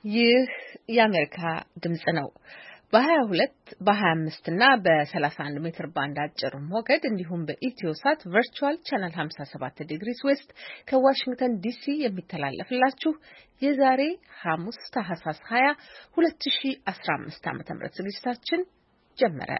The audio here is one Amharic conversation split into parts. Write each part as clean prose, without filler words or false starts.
ይህ የአሜሪካ ድምጽ ነው። በ22 በ25 እና በ31 ሜትር ባንድ አጭር ሞገድ እንዲሁም በኢትዮሳት ቨርቹዋል ቻናል 57 ዲግሪስ ዌስት ከዋሽንግተን ዲሲ የሚተላለፍላችሁ የዛሬ ሐሙስ ታህሳስ 20 2015 ዓ.ም ዝግጅታችን ጀመረ።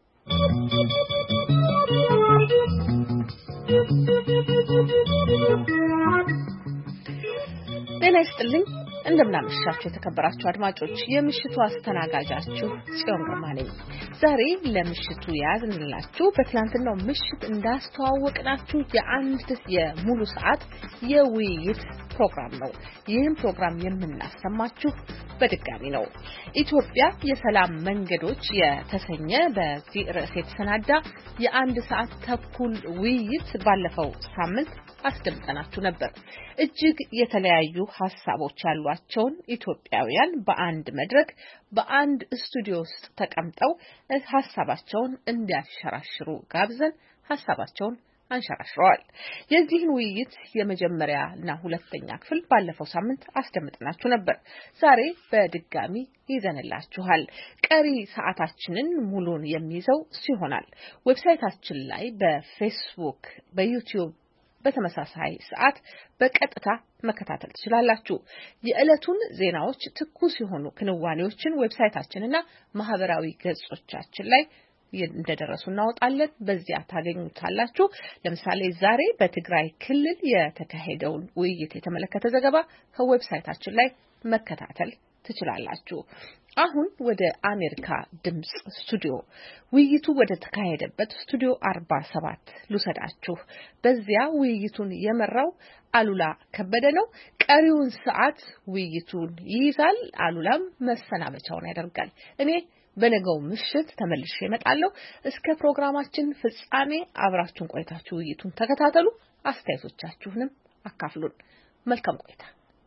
ጤና ይስጥልኝ። እንደምናመሻችሁ የተከበራችሁ አድማጮች፣ የምሽቱ አስተናጋጃችሁ ጽዮን ግርማ ነኝ። ዛሬ ለምሽቱ ያዝንላችሁ በትላንትናው ምሽት እንዳስተዋወቅናችሁ የአንድ የሙሉ ሰዓት የውይይት ፕሮግራም ነው። ይህን ፕሮግራም የምናሰማችሁ በድጋሚ ነው። ኢትዮጵያ የሰላም መንገዶች የተሰኘ በዚህ ርዕስ የተሰናዳ የአንድ ሰዓት ተኩል ውይይት ባለፈው ሳምንት አስደምጠናችሁ ነበር። እጅግ የተለያዩ ሀሳቦች ያሏቸውን ኢትዮጵያውያን በአንድ መድረክ በአንድ ስቱዲዮ ውስጥ ተቀምጠው ሀሳባቸውን እንዲያሸራሽሩ ጋብዘን ሀሳባቸውን አንሸራሽረዋል። የዚህን ውይይት የመጀመሪያና ሁለተኛ ክፍል ባለፈው ሳምንት አስደምጠናችሁ ነበር። ዛሬ በድጋሚ ይዘንላችኋል። ቀሪ ሰዓታችንን ሙሉን የሚይዘው ሲሆናል። ዌብሳይታችን ላይ በፌስቡክ በዩቲዩብ በተመሳሳይ ሰዓት በቀጥታ መከታተል ትችላላችሁ። የዕለቱን ዜናዎች፣ ትኩስ የሆኑ ክንዋኔዎችን ዌብሳይታችንና ማህበራዊ ገጾቻችን ላይ እንደደረሱ እናወጣለን። በዚያ ታገኙታላችሁ። ለምሳሌ ዛሬ በትግራይ ክልል የተካሄደውን ውይይት የተመለከተ ዘገባ ከዌብሳይታችን ላይ መከታተል ትችላላችሁ። አሁን ወደ አሜሪካ ድምጽ ስቱዲዮ ውይይቱ ወደ ተካሄደበት ስቱዲዮ 47 ልውሰዳችሁ። በዚያ ውይይቱን የመራው አሉላ ከበደ ነው። ቀሪውን ሰዓት ውይይቱን ይይዛል። አሉላም መሰናበቻውን ያደርጋል። እኔ በነገው ምሽት ተመልሼ እመጣለሁ። እስከ ፕሮግራማችን ፍጻሜ አብራችሁን ቆይታችሁ ውይይቱን ተከታተሉ። አስተያየቶቻችሁንም አካፍሉን። መልካም ቆይታ።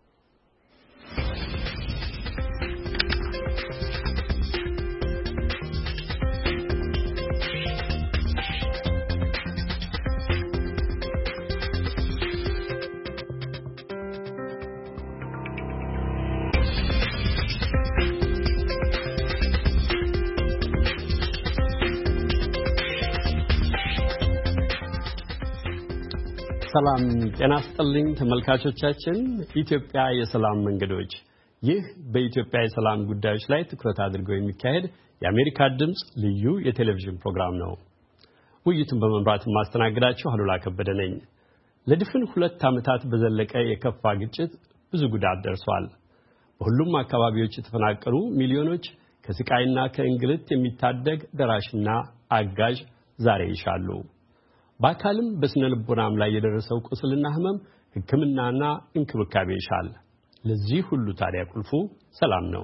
ሰላም ጤና ይስጥልኝ ተመልካቾቻችን። ኢትዮጵያ የሰላም መንገዶች፣ ይህ በኢትዮጵያ የሰላም ጉዳዮች ላይ ትኩረት አድርጎ የሚካሄድ የአሜሪካ ድምጽ ልዩ የቴሌቪዥን ፕሮግራም ነው። ውይይቱን በመምራት ማስተናገዳችሁ አሉላ ከበደ ነኝ። ለድፍን 2 ዓመታት በዘለቀ የከፋ ግጭት ብዙ ጉዳት ደርሷል። በሁሉም አካባቢዎች የተፈናቀሉ ሚሊዮኖች ከስቃይና ከእንግልት የሚታደግ ደራሽና አጋዥ ዛሬ ይሻሉ። በአካልም በስነ ልቦናም ላይ የደረሰው ቁስልና ህመም ሕክምናና እንክብካቤ ይሻል። ለዚህ ሁሉ ታዲያ ቁልፉ ሰላም ነው።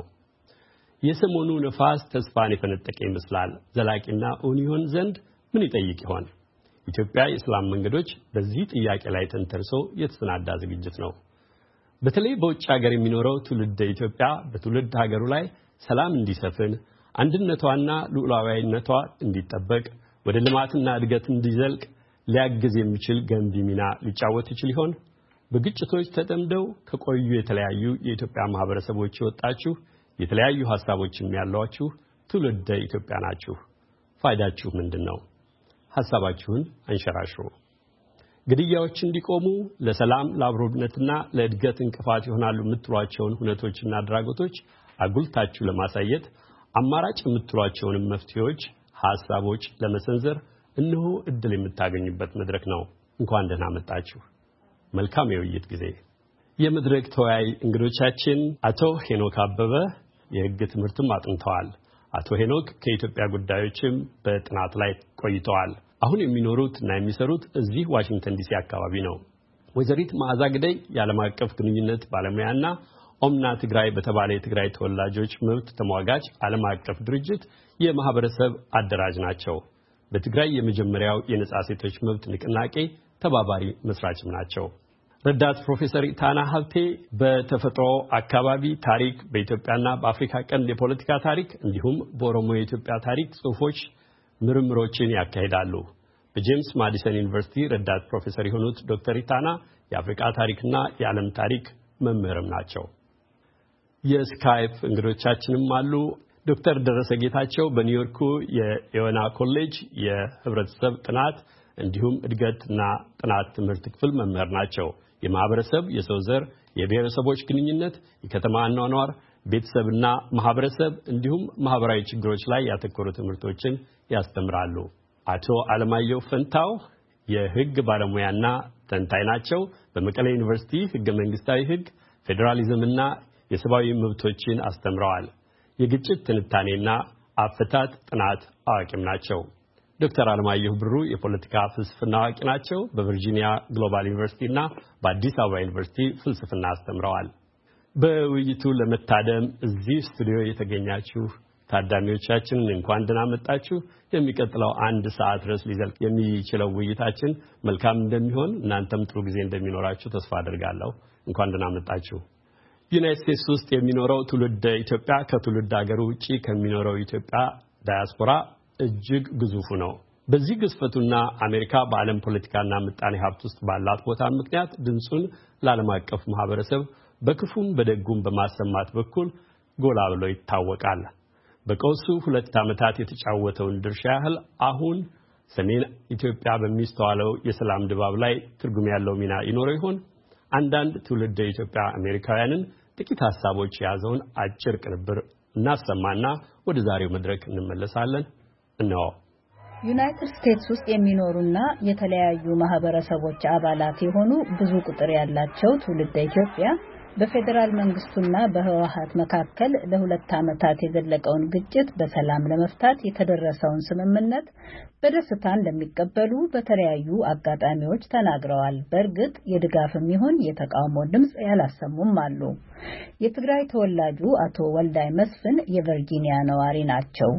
የሰሞኑ ነፋስ ተስፋን የፈነጠቀ ይመስላል። ዘላቂና እውን ይሆን ዘንድ ምን ይጠይቅ ይሆን? ኢትዮጵያ የሰላም መንገዶች በዚህ ጥያቄ ላይ ተንተርሶ የተሰናዳ ዝግጅት ነው። በተለይ በውጭ ሀገር የሚኖረው ትውልደ ኢትዮጵያ በትውልድ ሀገሩ ላይ ሰላም እንዲሰፍን፣ አንድነቷና ሉዓላዊነቷ እንዲጠበቅ፣ ወደ ልማትና እድገት እንዲዘልቅ ሊያግዝ የሚችል ገንቢ ሚና ሊጫወት ይችል ይሆን? በግጭቶች ተጠምደው ከቆዩ የተለያዩ የኢትዮጵያ ማህበረሰቦች የወጣችሁ የተለያዩ ሐሳቦችም ያሏችሁ ትውልደ ኢትዮጵያ ናችሁ። ፋይዳችሁ ምንድነው? ሐሳባችሁን አንሸራሽሩ። ግድያዎች እንዲቆሙ፣ ለሰላም ለአብሮነትና ለእድገት እንቅፋት ይሆናሉ የምትሏቸውን ሁነቶችና አድራጎቶች አጉልታችሁ ለማሳየት አማራጭ የምትሏቸውን መፍትሄዎች ሐሳቦች ለመሰንዘር እነሆ እድል የምታገኙበት መድረክ ነው። እንኳን ደህና መጣችሁ። መልካም የውይይት ጊዜ። የመድረክ ተወያይ እንግዶቻችን አቶ ሄኖክ አበበ የሕግ ትምህርትም አጥንተዋል። አቶ ሄኖክ ከኢትዮጵያ ጉዳዮችም በጥናት ላይ ቆይተዋል። አሁን የሚኖሩት እና የሚሰሩት እዚህ ዋሽንግተን ዲሲ አካባቢ ነው። ወይዘሪት መዓዛ ግደይ የዓለም አቀፍ ግንኙነት ባለሙያና ኦምና ትግራይ በተባለ የትግራይ ተወላጆች መብት ተሟጋች ዓለም አቀፍ ድርጅት የማህበረሰብ አደራጅ ናቸው። በትግራይ የመጀመሪያው የነጻ ሴቶች መብት ንቅናቄ ተባባሪ መስራችም ናቸው። ረዳት ፕሮፌሰር ኢታና ሀብቴ በተፈጥሮ አካባቢ ታሪክ፣ በኢትዮጵያና በአፍሪካ ቀንድ የፖለቲካ ታሪክ እንዲሁም በኦሮሞ የኢትዮጵያ ታሪክ ጽሑፎች ምርምሮችን ያካሂዳሉ። በጄምስ ማዲሰን ዩኒቨርሲቲ ረዳት ፕሮፌሰር የሆኑት ዶክተር ኢታና የአፍሪካ ታሪክና የዓለም ታሪክ መምህርም ናቸው። የስካይፕ እንግዶቻችንም አሉ። ዶክተር ደረሰ ጌታቸው በኒውዮርኩ የኢዮና ኮሌጅ የህብረተሰብ ጥናት እንዲሁም እድገትና ጥናት ትምህርት ክፍል መምህር ናቸው። የማህበረሰብ የሰው ዘር የብሔረሰቦች ግንኙነት የከተማ አኗኗር ቤተሰብና ማህበረሰብ እንዲሁም ማህበራዊ ችግሮች ላይ ያተኮሩ ትምህርቶችን ያስተምራሉ። አቶ አለማየሁ ፈንታው የህግ ባለሙያና ተንታኝ ናቸው። በመቀሌ ዩኒቨርሲቲ ህገ መንግስታዊ ህግ ፌደራሊዝምና የሰብአዊ መብቶችን አስተምረዋል። የግጭት ትንታኔና አፈታት ጥናት አዋቂም ናቸው። ዶክተር አለማየሁ ብሩ የፖለቲካ ፍልስፍና አዋቂ ናቸው። በቨርጂኒያ ግሎባል ዩኒቨርሲቲ እና በአዲስ አበባ ዩኒቨርሲቲ ፍልስፍና አስተምረዋል። በውይይቱ ለመታደም እዚህ ስቱዲዮ የተገኛችሁ ታዳሚዎቻችንን እንኳን ደህና መጣችሁ። የሚቀጥለው አንድ ሰዓት ድረስ ሊዘልቅ የሚችለው ውይይታችን መልካም እንደሚሆን እናንተም ጥሩ ጊዜ እንደሚኖራችሁ ተስፋ አድርጋለሁ። እንኳን ደህና መጣችሁ። ዩናይትድ ስቴትስ ውስጥ የሚኖረው ትውልደ ኢትዮጵያ ከትውልድ ሀገሩ ውጪ ከሚኖረው ኢትዮጵያ ዳያስፖራ እጅግ ግዙፉ ነው። በዚህ ግዝፈቱና አሜሪካ በዓለም ፖለቲካና ምጣኔ ሀብት ውስጥ ባላት ቦታ ምክንያት ድምጹን ለዓለም አቀፍ ማህበረሰብ በክፉም በደጉም በማሰማት በኩል ጎላ ብሎ ይታወቃል። በቀውሱ 2 ዓመታት የተጫወተውን ድርሻ ያህል አሁን ሰሜን ኢትዮጵያ በሚስተዋለው የሰላም ድባብ ላይ ትርጉም ያለው ሚና ይኖረው ይሆን? አንዳንድ ትውልደ ኢትዮጵያ አሜሪካውያንን ጥቂት ሐሳቦች የያዘውን አጭር ቅንብር እናሰማና ወደ ዛሬው መድረክ እንመለሳለን። እነሆ። ዩናይትድ ስቴትስ ውስጥ የሚኖሩና የተለያዩ ማህበረሰቦች አባላት የሆኑ ብዙ ቁጥር ያላቸው ትውልደ ኢትዮጵያ በፌደራል መንግስቱና በህወሓት መካከል ለ2 ዓመታት የዘለቀውን ግጭት በሰላም ለመፍታት የተደረሰውን ስምምነት በደስታ እንደሚቀበሉ በተለያዩ አጋጣሚዎች ተናግረዋል። በእርግጥ የድጋፍም ይሁን የተቃውሞ ድምጽ ያላሰሙም አሉ። የትግራይ ተወላጁ አቶ ወልዳይ መስፍን የቨርጂኒያ ነዋሪ ናቸው።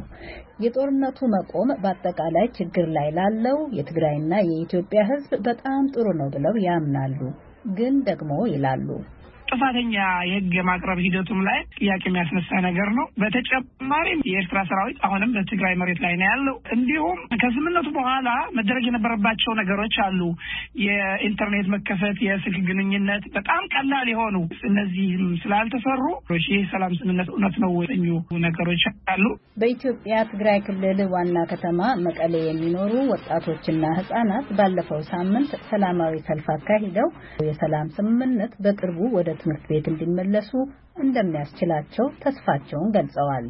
የጦርነቱ መቆም በአጠቃላይ ችግር ላይ ላለው የትግራይና የኢትዮጵያ ህዝብ በጣም ጥሩ ነው ብለው ያምናሉ። ግን ደግሞ ይላሉ ጥፋተኛ የህግ ማቅረብ ሂደቱም ላይ ጥያቄ የሚያስነሳ ነገር ነው። በተጨማሪም የኤርትራ ሰራዊት አሁንም በትግራይ መሬት ላይ ነው ያለው። እንዲሁም ከስምምነቱ በኋላ መደረግ የነበረባቸው ነገሮች አሉ። የኢንተርኔት መከፈት፣ የስልክ ግንኙነት በጣም ቀላል የሆኑ እነዚህም ስላልተሰሩ ይህ ሰላም ስምምነት እውነት ነው ወይኙ ነገሮች አሉ። በኢትዮጵያ ትግራይ ክልል ዋና ከተማ መቀሌ የሚኖሩ ወጣቶችና ህጻናት ባለፈው ሳምንት ሰላማዊ ሰልፍ አካሂደው የሰላም ስምምነት በቅርቡ ወደ ትምህርት ቤት እንዲመለሱ እንደሚያስችላቸው ተስፋቸውን ገልጸዋል።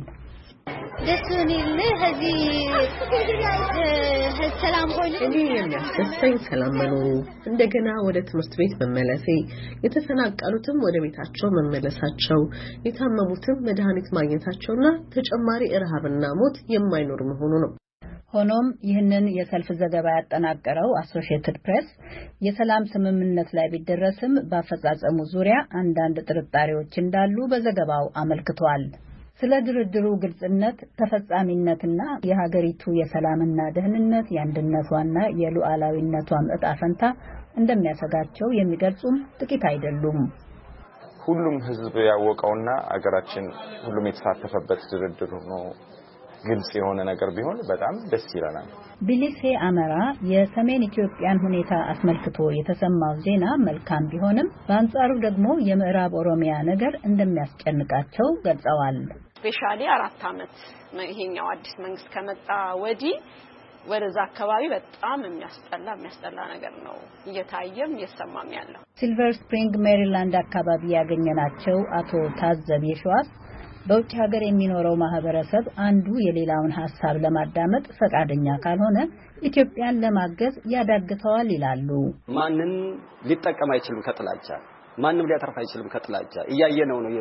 እኔ የሚያስደስተኝ ሰላም መኖሩ፣ እንደገና ወደ ትምህርት ቤት መመለሴ፣ የተፈናቀሉትም ወደ ቤታቸው መመለሳቸው፣ የታመሙትም መድኃኒት ማግኘታቸውና ተጨማሪ ረሃብና ሞት የማይኖር መሆኑ ነው። ሆኖም ይህንን የሰልፍ ዘገባ ያጠናቀረው አሶሺየትድ ፕሬስ የሰላም ስምምነት ላይ ቢደረስም በአፈጻጸሙ ዙሪያ አንዳንድ ጥርጣሬዎች እንዳሉ በዘገባው አመልክቷል። ስለ ድርድሩ ግልጽነት፣ ተፈጻሚነትና የሀገሪቱ የሰላምና ደህንነት የአንድነቷና የሉዓላዊነቷም ዕጣ ፈንታ እንደሚያሰጋቸው የሚገልጹም ጥቂት አይደሉም። ሁሉም ህዝብ ያወቀውና አገራችን ሁሉም የተሳተፈበት ድርድር ነው። ግልጽ የሆነ ነገር ቢሆን በጣም ደስ ይላል። ቢሊሴ አመራ የሰሜን ኢትዮጵያን ሁኔታ አስመልክቶ የተሰማው ዜና መልካም ቢሆንም በአንጻሩ ደግሞ የምዕራብ ኦሮሚያ ነገር እንደሚያስጨንቃቸው ገልጸዋል። ስፔሻሊ 4 ዓመት ይሄኛው አዲስ መንግስት ከመጣ ወዲህ ወደዛ አካባቢ በጣም የሚያስጠላ ነገር ነው እየታየም እየሰማም ያለው። ሲልቨር ስፕሪንግ ሜሪላንድ አካባቢ ያገኘናቸው አቶ ታዘብ የሸዋስ በውጭ ሀገር የሚኖረው ማህበረሰብ አንዱ የሌላውን ሐሳብ ለማዳመጥ ፈቃደኛ ካልሆነ ኢትዮጵያን ለማገዝ ያዳግተዋል ይላሉ። ማንንም ሊጠቀም አይችልም ከጥላቻ፣ ማንንም ሊያተርፍ አይችልም ከጥላቻ። እያየነው ነው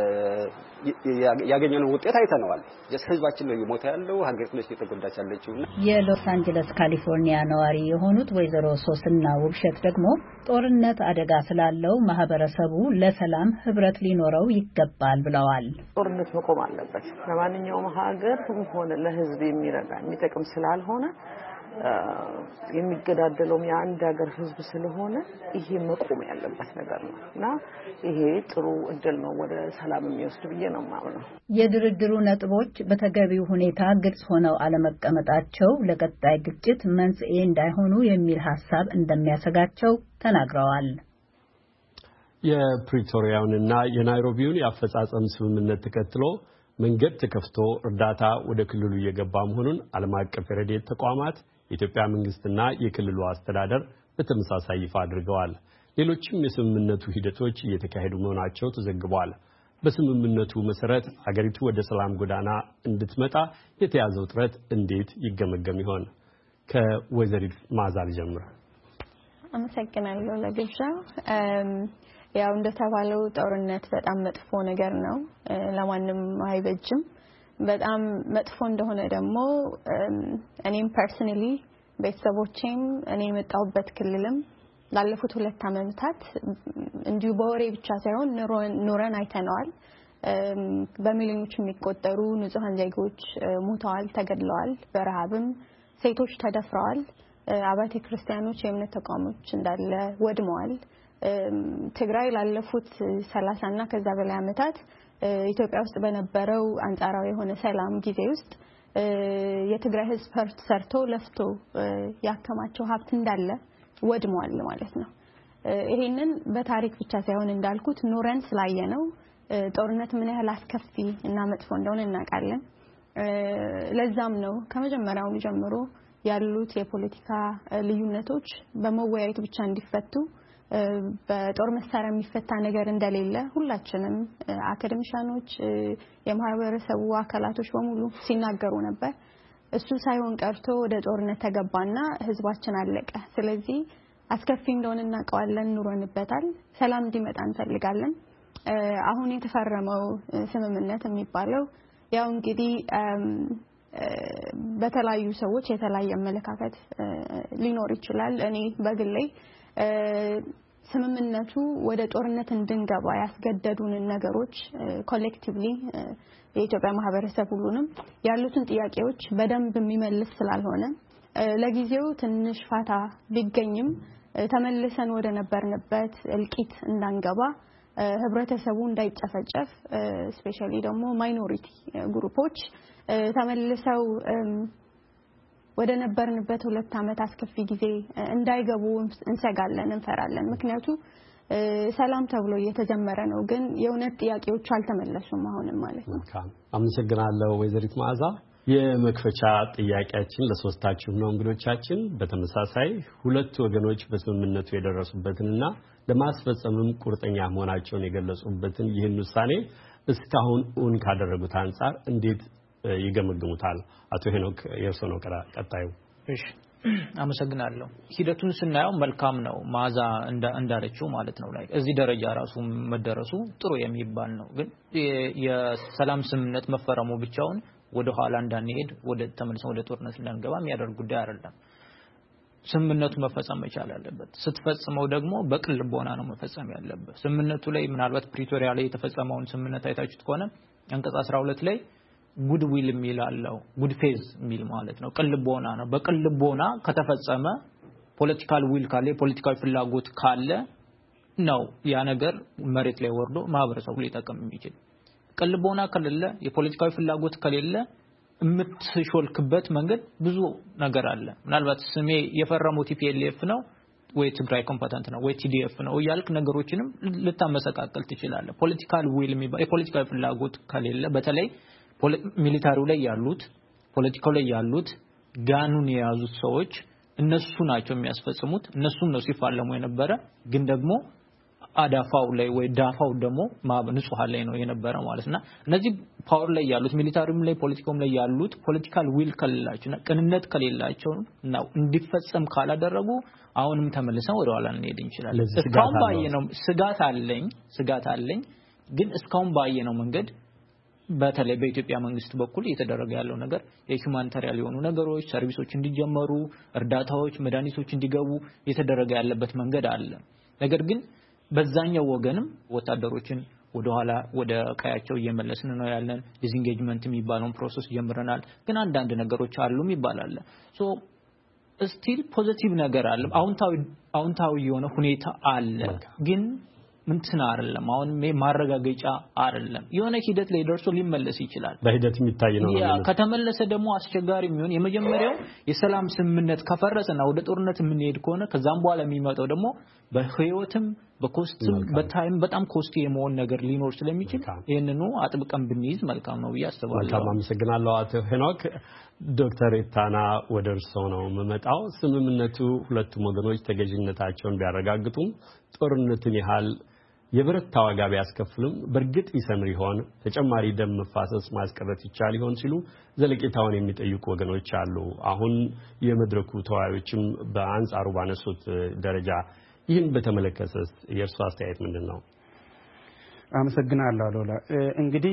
ያገኘነው ውጤት አይተነዋል። ህዝባችን ነው እየሞተ ያለው፣ ሀገሪቱ ነች እየተጎዳች ያለችውና የሎስ አንጀለስ ካሊፎርኒያ ነዋሪ የሆኑት ወይዘሮ ሶስና ውብሸት ደግሞ ጦርነት አደጋ ስላለው ማህበረሰቡ ለሰላም ህብረት ሊኖረው ይገባል ብለዋል። ጦርነት መቆም አለበት። ለማንኛውም ሀገር ሆነ ለህዝብ የሚረዳ የሚጠቅም ስላልሆነ የሚገዳደለው የአንድ ሀገር ህዝብ ስለሆነ ይሄ መቆም ያለበት ነገር ነውና ይሄ ጥሩ እድል ነው ወደ ሰላም የሚወስድ ብዬ ነው የማምነው። የድርድሩ ነጥቦች በተገቢው ሁኔታ ግልጽ ሆነው አለመቀመጣቸው ለቀጣይ ግጭት መንስኤ እንዳይሆኑ የሚል ሐሳብ እንደሚያሰጋቸው ተናግረዋል። የፕሪቶሪያውንና የናይሮቢውን የአፈጻጸም ስምምነት ተከትሎ መንገድ ተከፍቶ እርዳታ ወደ ክልሉ እየገባ መሆኑን ዓለም አቀፍ የረድኤት ተቋማት የኢትዮጵያ መንግስትና የክልሉ አስተዳደር በተመሳሳይ ይፋ አድርገዋል። ሌሎችም የስምምነቱ ሂደቶች እየተካሄዱ መሆናቸው ተዘግቧል። በስምምነቱ መሰረት አገሪቱ ወደ ሰላም ጎዳና እንድትመጣ የተያዘው ጥረት እንዴት ይገመገም ይሆን? ከወይዘሪት ማዛል ጀምር። አመሰግናለሁ ለግብዣው። ያው እንደተባለው ጦርነት በጣም መጥፎ ነገር ነው፣ ለማንም አይበጅም። በጣም መጥፎ እንደሆነ ደግሞ እኔም ፐርሰናሊ ቤተሰቦቼም እኔ የመጣሁበት ክልልም ላለፉት 2 ዓመታት እንዲሁ በወሬ ብቻ ሳይሆን ኑረን አይተነዋል። በሚሊዮኖች የሚቆጠሩ ንጹሃን ዜጎች ሞተዋል፣ ተገድለዋል፣ በረሃብም ሴቶች ተደፍረዋል፣ አብያተ ክርስቲያኖች የእምነት ተቋሞች እንዳለ ወድመዋል። ትግራይ ላለፉት 30 እና ከዛ በላይ ዓመታት ኢትዮጵያ ውስጥ በነበረው አንጻራዊ የሆነ ሰላም ጊዜ ውስጥ የትግራይ ህዝብ ሰርቶ ለፍቶ ያከማቸው ሀብት እንዳለ ወድመዋል ማለት ነው። ይሄንን በታሪክ ብቻ ሳይሆን እንዳልኩት ኑረን ስላየነው ጦርነት ምን ያህል አስከፊ እና መጥፎ እንደሆነ እናውቃለን። ለዛም ነው ከመጀመሪያው ጀምሮ ያሉት የፖለቲካ ልዩነቶች በመወያየት ብቻ እንዲፈቱ በጦር መሳሪያ የሚፈታ ነገር እንደሌለ ሁላችንም አካዳሚሻኖች የማህበረሰቡ አካላቶች በሙሉ ሲናገሩ ነበር። እሱ ሳይሆን ቀርቶ ወደ ጦርነት ተገባና ህዝባችን አለቀ። ስለዚህ አስከፊ እንደሆነ እናውቀዋለን፣ ኑሮንበታል፣ ሰላም እንዲመጣ እንፈልጋለን። አሁን የተፈረመው ስምምነት የሚባለው ያው እንግዲህ በተለያዩ ሰዎች የተለያየ አመለካከት ሊኖር ይችላል። እኔ በግሌ ስምምነቱ ወደ ጦርነት እንድንገባ ያስገደዱን ነገሮች ኮሌክቲቭሊ የኢትዮጵያ ማህበረሰብ ሁሉንም ያሉትን ጥያቄዎች በደንብ የሚመልስ ስላልሆነ ለጊዜው ትንሽ ፋታ ቢገኝም ተመልሰን ወደ ነበርንበት እልቂት እንዳንገባ ህብረተሰቡ እንዳይጨፈጨፍ ስፔሻሊ ደግሞ ማይኖሪቲ ግሩፖች ተመልሰው ወደ ነበርንበት 2 ዓመት አስከፊ ጊዜ እንዳይገቡ እንሰጋለን፣ እንፈራለን። ምክንያቱም ሰላም ተብሎ እየተጀመረ ነው፣ ግን የእውነት ጥያቄዎች አልተመለሱም አሁንም ማለት ነው። አመሰግናለሁ ወይዘሪት መዓዛ። የመክፈቻ ጥያቄያችን ለሶስታችሁ ነው እንግዶቻችን። በተመሳሳይ ሁለቱ ወገኖች በስምምነቱ የደረሱበትንና ለማስፈጸምም ቁርጠኛ መሆናቸውን የገለጹበትን ይህን ውሳኔ እስካሁን ኡን ካደረጉት አንፃር እንዴት ይገመግሙታል? አቶ ሄኖክ የርሶ ነው ቀጣዩ። እሺ አመሰግናለሁ። ሂደቱን ስናየው መልካም ነው፣ ማዛ እንዳለችው ማለት ነው። ላይ እዚህ ደረጃ ራሱ መደረሱ ጥሩ የሚባል ነው። ግን የሰላም ስምምነት መፈረሙ ብቻውን ወደ ኋላ እንዳንሄድ ተመልሰን ወደ ጦርነት እንዳንገባ የሚያደርግ ጉዳይ አይደለም። ስምምነቱ መፈጸም መቻል አለበት። ስትፈጽመው ደግሞ በቅን ልቦና ነው መፈጸም ያለበት። ስምምነቱ ላይ ምናልባት ፕሪቶሪያ ላይ የተፈጸመውን ስምምነት አይታችሁት ከሆነ አንቀጽ 12 ላይ ጉድ ዊል የሚል አለው። ጉድ ፌዝ የሚል ማለት ነው። ቅን ልቦና ነው። በቅን ልቦና ከተፈጸመ ፖለቲካል ዊል ካለ ፖለቲካል ፍላጎት ካለ ነው ያ ነገር መሬት ላይ ወርዶ ማህበረሰቡ ሊጠቀም የሚችል። ቅን ልቦና ከሌለ የፖለቲካል ፍላጎት ከሌለ የምትሾልክበት መንገድ ብዙ ነገር አለ። ምናልባት ስሜ የፈረመው ቲፒኤልኤፍ ነው ወይ ትግራይ ኮምፓታንት ነው ወይ ቲዲኤፍ ነው ያልክ ነገሮችንም ልታመሰቃቀል ትችላለህ። ፖለቲካል ዊል የሚባል የፖለቲካል ፍላጎት ከሌለ በተለይ ሚሊታሪው ላይ ያሉት ፖለቲካው ላይ ያሉት ጋኑን የያዙት ሰዎች እነሱ ናቸው የሚያስፈጽሙት። እነሱም ነው ሲፋለሙ የነበረ። ግን ደግሞ አዳፋው ላይ ወይ ዳፋው ደግሞ ንጹሃን ላይ ነው የነበረ ማለትና እነዚህ ፓወር ላይ ያሉት ሚሊታሪውም ላይ ፖለቲካውም ላይ ያሉት ፖለቲካል ዊል ከሌላቸውና ቅንነት ከሌላቸው ነው እንዲፈጸም ካላደረጉ አሁንም ተመልሰን ወደ ኋላ እንሄድ እንችላለን። እስካሁን ባየነው ስጋት አለኝ። ግን እስካሁን ባየነው መንገድ በተለይ በኢትዮጵያ መንግስት በኩል እየተደረገ ያለው ነገር የሁማኒታሪያን የሆኑ ነገሮች ሰርቪሶች እንዲጀመሩ፣ እርዳታዎች፣ መድኃኒቶች እንዲገቡ እየተደረገ ያለበት መንገድ አለ። ነገር ግን በዛኛው ወገንም ወታደሮችን ወደ ኋላ ወደ ቀያቸው እየመለስን ነው ያለን። ዲስኢንጌጅመንት የሚባለውን ፕሮሰስ ጀምረናል። ግን አንዳንድ ነገሮች አሉም ይባላል። ሶ ስቲል ፖዚቲቭ ነገር አለ። አውንታዊ የሆነ ሁኔታ አለ። ግን ምንትን አይደለም። አሁን ማረጋገጫ አይደለም። የሆነ ሂደት ላይ ደርሶ ሊመለስ ይችላል። በሂደት የሚታይ ነው። ያ ከተመለሰ ደግሞ አስቸጋሪ የሚሆን የመጀመሪያው የሰላም ስምምነት ከፈረሰና ወደ ጦርነት የምንሄድ ከሆነ ከዛም በኋላ የሚመጣው ደግሞ በህይወትም በኮስትም በታይም በጣም ኮስቲ የመሆን ነገር ሊኖር ስለሚችል ይሄንኑ አጥብቀን ብንይዝ መልካም ነው ያስባለሁ። መልካም አመሰግናለሁ አቶ ሄኖክ። ዶክተር ኢታና ወደ እርስዎ ነው የምመጣው። ስምምነቱ ሁለቱም ወገኖች ተገዥነታቸውን ቢያረጋግጡም ጦርነትን ያህል የብረታ ዋጋ ቢያስከፍልም በእርግጥ ይሰምር ይሆን? ተጨማሪ ደም መፋሰስ ማስቀረት ይቻል ይሆን ሲሉ ዘለቄታውን የሚጠይቁ ወገኖች አሉ። አሁን የመድረኩ ተወያዮችም በአንጻሩ ባነሱት ደረጃ ይህን በተመለከተ የእርሱ አስተያየት ምንድነው? አመሰግናለሁ አሉላ። እንግዲህ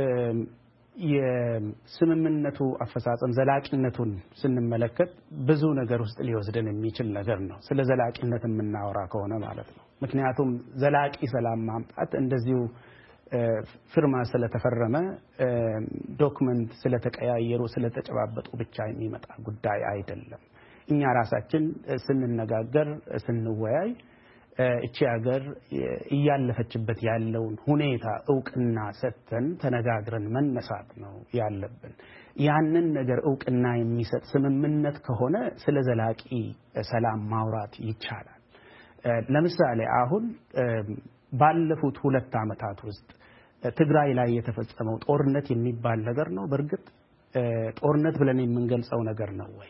የስምምነቱ አፈጻጸም ዘላቂነቱን ስንመለከት ብዙ ነገር ውስጥ ሊወስደን የሚችል ነገር ነው። ስለ ዘላቂነት የምናወራ ከሆነ ማለት ነው። ምክንያቱም ዘላቂ ሰላም ማምጣት እንደዚሁ ፍርማ ስለተፈረመ ዶክመንት ስለተቀያየሩ ስለተጨባበጡ ብቻ የሚመጣ ጉዳይ አይደለም። እኛ ራሳችን ስንነጋገር ስንወያይ እቺ ሀገር እያለፈችበት ያለውን ሁኔታ ዕውቅና ሰጥተን ተነጋግረን መነሳት ነው ያለብን። ያንን ነገር ዕውቅና የሚሰጥ ስምምነት ከሆነ ስለ ዘላቂ ሰላም ማውራት ይቻላል። ለምሳሌ አሁን ባለፉት 2 ዓመታት ውስጥ ትግራይ ላይ የተፈጸመው ጦርነት የሚባል ነገር ነው። በእርግጥ ጦርነት ብለን የምንገልጸው ነገር ነው ወይ?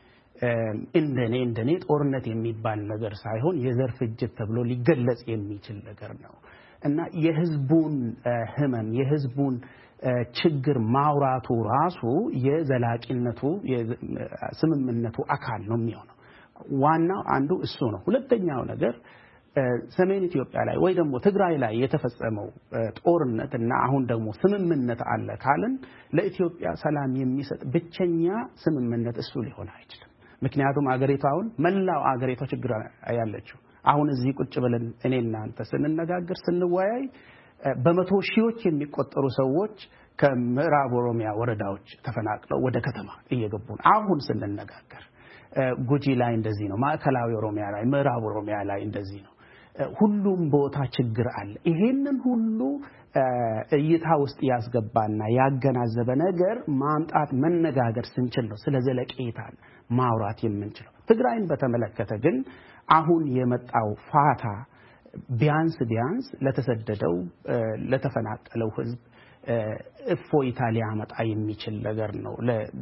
እንደኔ ጦርነት የሚባል ነገር ሳይሆን የዘር ፍጅት ተብሎ ሊገለጽ የሚችል ነገር ነው እና የህዝቡን ህመም የህዝቡን ችግር ማውራቱ ራሱ የዘላቂነቱ የስምምነቱ አካል ነው የሚሆነው። ዋናው አንዱ እሱ ነው። ሁለተኛው ነገር ሰሜን ኢትዮጵያ ላይ ወይ ደግሞ ትግራይ ላይ የተፈጸመው ጦርነት እና አሁን ደግሞ ስምምነት አለ ካለን ለኢትዮጵያ ሰላም የሚሰጥ ብቸኛ ስምምነት እሱ ሊሆን አይችልም። ምክንያቱም አገሪቷን መላው አገሪቷ ችግር ያለችው አሁን እዚህ ቁጭ ብለን እኔና አንተ ስንነጋገር ስንወያይ በመቶ ሺዎች የሚቆጠሩ ሰዎች ከምዕራብ ኦሮሚያ ወረዳዎች ተፈናቅለው ወደ ከተማ እየገቡ ነው። አሁን ስንነጋገር ጉጂ ላይ እንደዚህ ነው፣ ማዕከላዊ ኦሮሚያ ላይ፣ ምዕራብ ኦሮሚያ ላይ እንደዚህ ነው። ሁሉም ቦታ ችግር አለ። ይሄንን ሁሉ እይታ ውስጥ ያስገባና ያገናዘበ ነገር ማምጣት መነጋገር ስንችል ነው ስለ ዘለቄታ ማውራት የምንችለው። ትግራይን በተመለከተ ግን አሁን የመጣው ፋታ ቢያንስ ለተሰደደው ለተፈናቀለው ህዝብ እፎይታ ሊያመጣ የሚችል ነገር ነው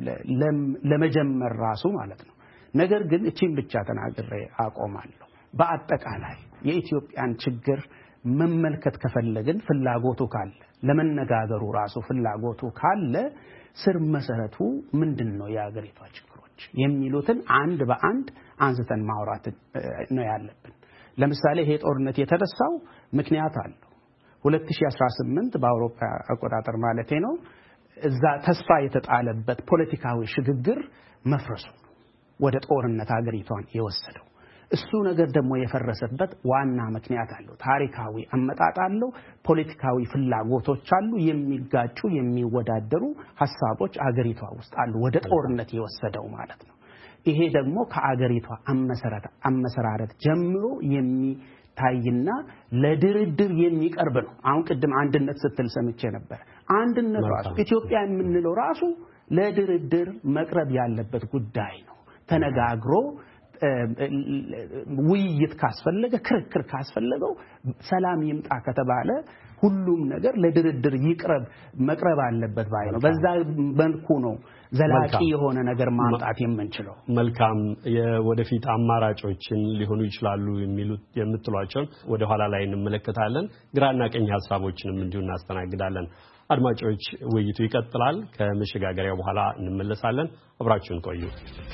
ለመጀመር ራሱ ማለት ነው። ነገር ግን እቺን ብቻ ተናግሬ አቆማለሁ። በአጠቃላይ የኢትዮጵያን ችግር መመልከት ከፈለግን ፍላጎቱ ካለ ለመነጋገሩ ራሱ ፍላጎቱ ካለ ስር መሰረቱ ምንድነው የአገሪቷ ችግሮች የሚሉትን አንድ በአንድ አንስተን ማውራት ነው ያለብን። ለምሳሌ ይሄ ጦርነት የተነሳው ምክንያት አለው። 2018 በአውሮፓ አቆጣጠር ማለቴ ነው እዛ ተስፋ የተጣለበት ፖለቲካዊ ሽግግር መፍረሱ ወደ ጦርነት አገሪቷን የወሰደው እሱ ነገር ደግሞ የፈረሰበት ዋና ምክንያት አለው። ታሪካዊ አመጣጥ አለው። ፖለቲካዊ ፍላጎቶች አሉ። የሚጋጩ የሚወዳደሩ ሐሳቦች አገሪቷ ውስጥ አሉ ወደ ጦርነት የወሰደው ማለት ነው። ይሄ ደግሞ ከአገሪቷ አመሰራረት ጀምሮ የሚታይና ለድርድር የሚቀርብ ነው። አሁን ቅድም አንድነት ስትል ሰምቼ ነበር። አንድነት ራሱ ኢትዮጵያ የምንለው ራሱ ለድርድር መቅረብ ያለበት ጉዳይ ነው። ተነጋግሮ ውይይት ካስፈለገ ክርክር ካስፈለገው ሰላም ይምጣ ከተባለ ሁሉም ነገር ለድርድር መቅረብ አለበት ባይ ነው። በዛ መልኩ ነው ዘላቂ የሆነ ነገር ማምጣት የምንችለው። መልካም የወደፊት አማራጮችን ሊሆኑ ይችላሉ የምትሏቸው ወደ ኋላ ላይ እንመለከታለን። ግራና ቀኝ ሐሳቦችንም እንዲሁ እናስተናግዳለን። አድማጮች ውይይቱ ይቀጥላል። ከመሸጋገሪያው በኋላ እንመለሳለን። አብራችሁን ቆዩ።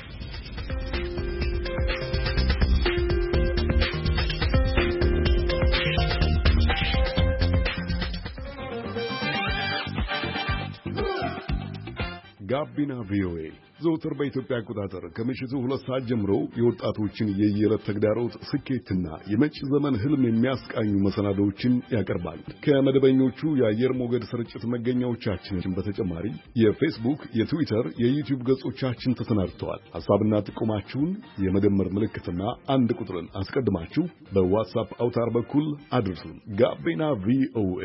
ጋቢና ቪኦኤ ዘውትር በኢትዮጵያ አቆጣጠር ከምሽቱ 2 ሰዓት ጀምሮ የወጣቶችን የየዕለት ተግዳሮት ስኬትና የመጪ ዘመን ህልም የሚያስቃኙ መሰናዶዎችን ያቀርባል። ከመደበኞቹ የአየር ሞገድ ስርጭት መገኛዎቻችን በተጨማሪ የፌስቡክ፣ የትዊተር፣ የዩቲዩብ ገጾቻችን ተሰናድተዋል። ሐሳብና ጥቆማችሁን የመደመር ምልክትና አንድ ቁጥርን አስቀድማችሁ በዋትስአፕ አውታር በኩል አድርሱን። ጋቢና ቪኦኤ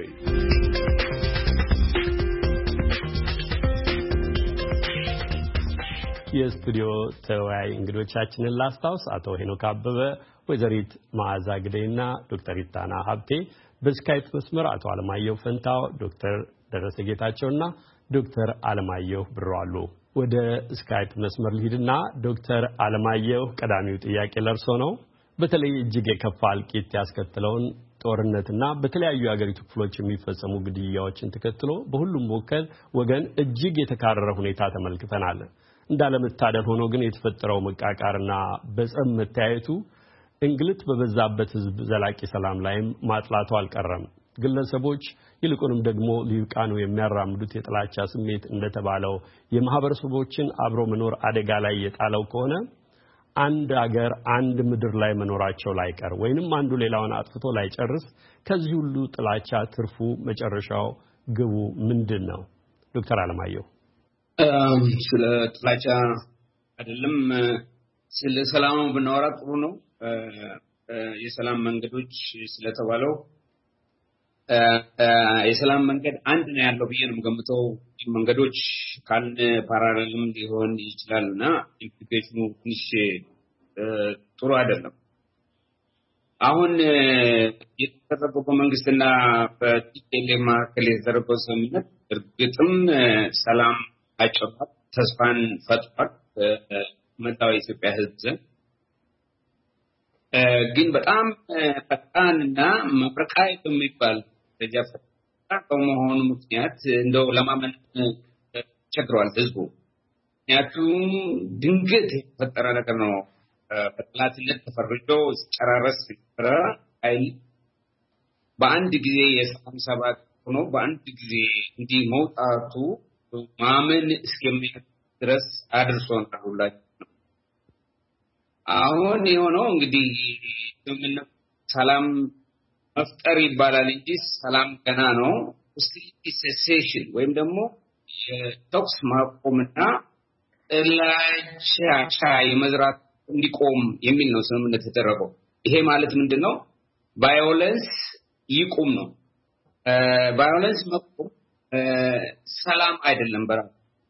የስቱዲዮ ተወያይ እንግዶቻችንን ላስታውስ። አቶ ሄኖክ አበበ፣ ወይዘሪት መዓዛ ግደይና ዶክተር ኢታና ሀብቴ፣ በስካይፕ መስመር አቶ አለማየሁ ፈንታው፣ ዶክተር ደረሰ ጌታቸውና ዶክተር አለማየሁ ብሯሉ። ወደ ስካይፕ መስመር ልሂድና ዶክተር አለማየሁ ቀዳሚው ጥያቄ ለርሶ ነው። በተለይ እጅግ የከፋ እልቂት ያስከተለውን ጦርነትና በተለያዩ የአገሪቱ ክፍሎች የሚፈጸሙ ግድያዎችን ተከትሎ በሁሉም ወገን እጅግ የተካረረ ሁኔታ ተመልክተናል። እንዳለመታደል ሆኖ ግን የተፈጠረው መቃቃርና በጸብ መታየቱ እንግልት በበዛበት ህዝብ ዘላቂ ሰላም ላይም ማጥላቱ አልቀረም። ግለሰቦች ይልቁንም ደግሞ ሊቃኑ የሚያራምዱት የጥላቻ ስሜት እንደተባለው የማህበረሰቦችን አብሮ መኖር አደጋ ላይ የጣለው ከሆነ አንድ አገር አንድ ምድር ላይ መኖራቸው ላይቀር ወይንም አንዱ ሌላውን አጥፍቶ ላይ ጨርስ ከዚህ ሁሉ ጥላቻ ትርፉ መጨረሻው ግቡ ምንድነው? ዶክተር አለማየሁ ስለ ጥላቻ አይደለም ስለ ሰላም ብናወራ ጥሩ ነው። የሰላም መንገዶች ስለተባለው የሰላም መንገድ አንድ ነው ያለው ብዬ ነው የምገምተው። መንገዶች ካል ፓራሌልም ሊሆን ይችላልና ኢምፕሊኬሽኑ ትንሽ ጥሩ አይደለም። አሁን የተደረገው በመንግስትና በቲፒኤልኤፍ መካከል የተደረገው ስምምነት እርግጥም ሰላም አጭሯል፣ ተስፋን ፈጥሯል መላው የኢትዮጵያ ህዝብ ዘንድ። ግን በጣም ፈጣንና መብረቃዊ በሚባል ደረጃ ፈጣን በመሆኑ ምክንያት እንደው ለማመን ቸግሯል ህዝቡ። ምክንያቱም ድንገት የተፈጠረ ነገር ነው። በጠላትነት ተፈርጆ ሲጨራረስ ሲፈራ ኃይል በአንድ ጊዜ የሰላም ሰባት ሆኖ በአንድ ጊዜ እንዲህ መውጣቱ ማመን እስከሚያቅት ድረስ አድርሶናል ሁላችን። አሁን የሆነው እንግዲህ ሰላም መፍጠር ይባላል እንጂ ሰላም ገና ነው። ሆስቲሊቲ ሴሴሽን ወይም ደግሞ የተኩስ ማቆምና ጥላቻ የመዝራት እንዲቆም የሚል ነው ስምምነት የተደረገው። ይሄ ማለት ምንድነው? ቫዮለንስ ይቁም ነው። ቫዮለንስ መቆም ሰላም አይደለም በራሱ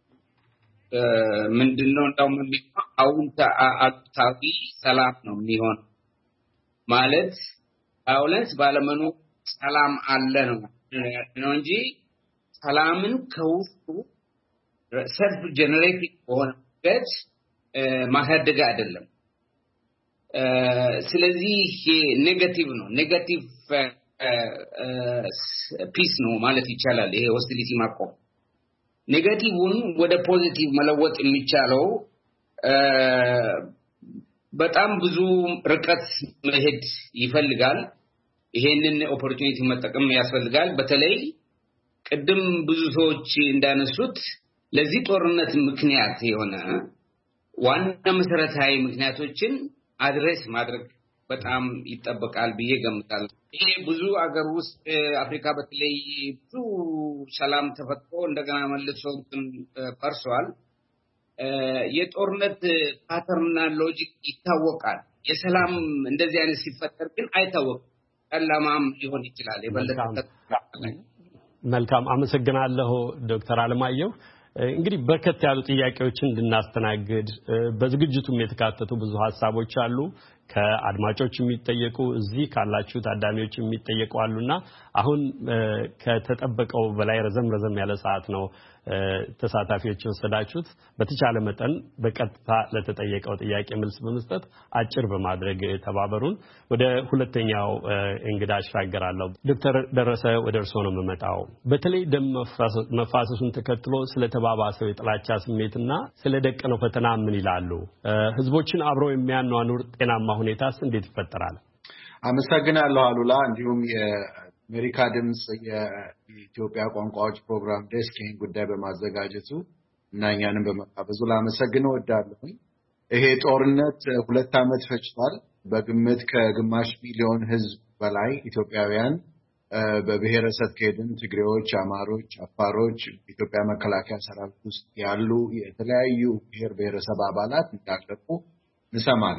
ምንድነው? እንደውም የሚባለው አውንታዊ ሰላም ነው የሚሆን ማለት ቫዮለንስ ባለመኖር ሰላም አለ ነው እንጂ ሰላምን ከውስጡ ሰልፍ ጀነሬቲቭ በሆነ መንገድ ማሳደግ አይደለም። ስለዚህ ኔጋቲቭ ነው፣ ኔጋቲቭ ፒስ ነው ማለት ይቻላል። ይሄ ሆስቲሊቲ ማቆም ኔጋቲቭን ወደ ፖዚቲቭ መለወጥ የሚቻለው በጣም ብዙ ርቀት መሄድ ይፈልጋል። ይሄንን ኦፖርቹኒቲ መጠቀም ያስፈልጋል። በተለይ ቅድም ብዙ ሰዎች እንዳነሱት ለዚህ ጦርነት ምክንያት የሆነ ዋና መሰረታዊ ምክንያቶችን አድሬስ ማድረግ በጣም ይጠበቃል ብዬ ገምታለሁ። ይሄ ብዙ አገር ውስጥ አፍሪካ በተለይ ብዙ ሰላም ተፈጥሮ እንደገና መልሶ ፈርሷል። የጦርነት ፓተርንና ሎጂክ ይታወቃል። የሰላም እንደዚህ አይነት ሲፈጠር ግን አይታወቅም። ጨለማም ሊሆን ይችላል። የበለጠ መልካም አመሰግናለሁ ዶክተር አለማየሁ። እንግዲህ በርከት ያሉ ጥያቄዎችን እንድናስተናግድ በዝግጅቱም የተካተቱ ብዙ ሐሳቦች አሉ። ከአድማጮች የሚጠየቁ እዚህ ካላችሁ ታዳሚዎች የሚጠየቁ አሉና አሁን ከተጠበቀው በላይ ረዘም ያለ ሰዓት ነው ተሳታፊዎች ወሰዳችሁት። በተቻለ መጠን በቀጥታ ለተጠየቀው ጥያቄ መልስ በመስጠት አጭር በማድረግ ተባበሩን። ወደ ሁለተኛው እንግዳ አሻገራለሁ። ዶክተር ደረሰ ወደ እርሶ ነው የምመጣው። በተለይ ደም መፋሰሱን ተከትሎ ስለተባባሰው የጥላቻ ስሜትና ስለደቀነው ፈተና ምን ይላሉ? ህዝቦችን አብሮ የሚያኗኑር ጤናማ ሁኔታስ እንዴት ይፈጠራል? አመሰግናለሁ አሉላ። እንዲሁም የአሜሪካ ድምጽ የኢትዮጵያ ቋንቋዎች ፕሮግራም ዴስክ ይህን ጉዳይ በማዘጋጀቱ እና እኛንም በመጋበዙ ላመሰግን እወዳለሁ። ይሄ ጦርነት 2 ዓመት ፈጅቷል። በግምት ከግማሽ ሚሊዮን ህዝብ በላይ ኢትዮጵያውያን በብሔረሰብ ከሄድን ትግሬዎች፣ አማሮች፣ አፋሮች ኢትዮጵያ መከላከያ ሰራዊት ውስጥ ያሉ የተለያዩ ብሔረሰብ አባላት እንዳለቁ እንሰማለን።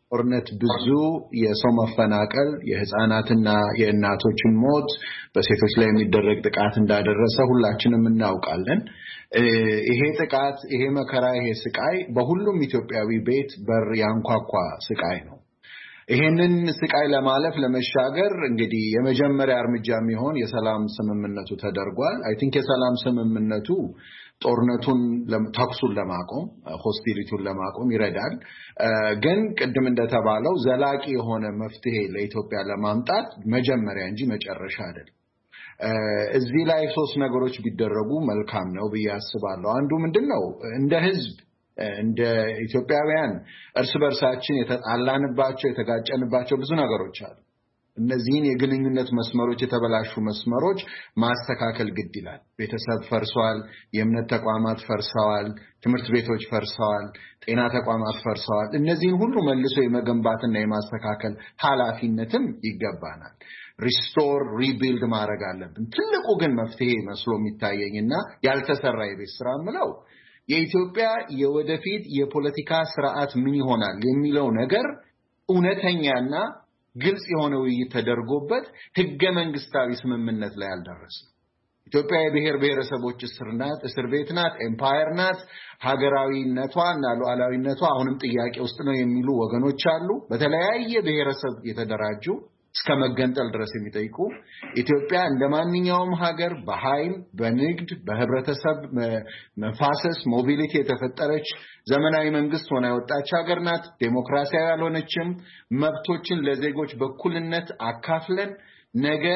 ጦርነት ብዙ የሰው መፈናቀል፣ የህፃናትና የእናቶችን ሞት፣ በሴቶች ላይ የሚደረግ ጥቃት እንዳደረሰ ሁላችንም እናውቃለን። ይሄ ጥቃት፣ ይሄ መከራ፣ ይሄ ስቃይ በሁሉም ኢትዮጵያዊ ቤት በር ያንኳኳ ስቃይ ነው። ይሄንን ስቃይ ለማለፍ ለመሻገር እንግዲህ የመጀመሪያ እርምጃ የሚሆን የሰላም ስምምነቱ ተደርጓል። አይ ቲንክ የሰላም ስምምነቱ ጦርነቱን ተኩሱን ለማቆም ሆስቲሊቲውን ለማቆም ይረዳል። ግን ቅድም እንደተባለው ዘላቂ የሆነ መፍትሄ ለኢትዮጵያ ለማምጣት መጀመሪያ እንጂ መጨረሻ አይደለም። እዚህ ላይ ሶስት ነገሮች ቢደረጉ መልካም ነው ብዬ አስባለሁ። አንዱ ምንድነው እንደ ህዝብ እንደ ኢትዮጵያውያን እርስ በርሳችን የተጣላንባቸው የተጋጨንባቸው ብዙ ነገሮች አሉ። እነዚህን የግንኙነት መስመሮች የተበላሹ መስመሮች ማስተካከል ግድ ይላል። ቤተሰብ ፈርሷል፣ የእምነት ተቋማት ፈርሰዋል፣ ትምህርት ቤቶች ፈርሰዋል፣ ጤና ተቋማት ፈርሰዋል። እነዚህን ሁሉ መልሶ የመገንባትና የማስተካከል ኃላፊነትም ይገባናል። ሪስቶር ሪቢልድ ማድረግ አለብን። ትልቁ ግን መፍትሄ መስሎ የሚታየኝና ያልተሰራ የቤት ስራ ምለው የኢትዮጵያ የወደፊት የፖለቲካ ስርዓት ምን ይሆናል የሚለው ነገር እውነተኛና ግልጽ የሆነ ውይይት ተደርጎበት ህገ መንግስታዊ ስምምነት ላይ አልደረሰም። ኢትዮጵያ የብሔር ብሔረሰቦች እስር ቤት ናት፣ ኤምፓየር ናት። ሀገራዊነቷና ሉዓላዊነቷ አሁንም ጥያቄ ውስጥ ነው የሚሉ ወገኖች አሉ። በተለያየ ብሔረሰብ የተደራጁ እስከ መገንጠል ድረስ የሚጠይቁ ኢትዮጵያ እንደማንኛውም ሀገር በኃይል በንግድ በህብረተሰብ መፋሰስ ሞቢሊቲ የተፈጠረች ዘመናዊ መንግስት ሆና የወጣች ሀገር ናት። ዴሞክራሲያዊ ያልሆነችም መብቶችን ለዜጎች በኩልነት አካፍለን ነገ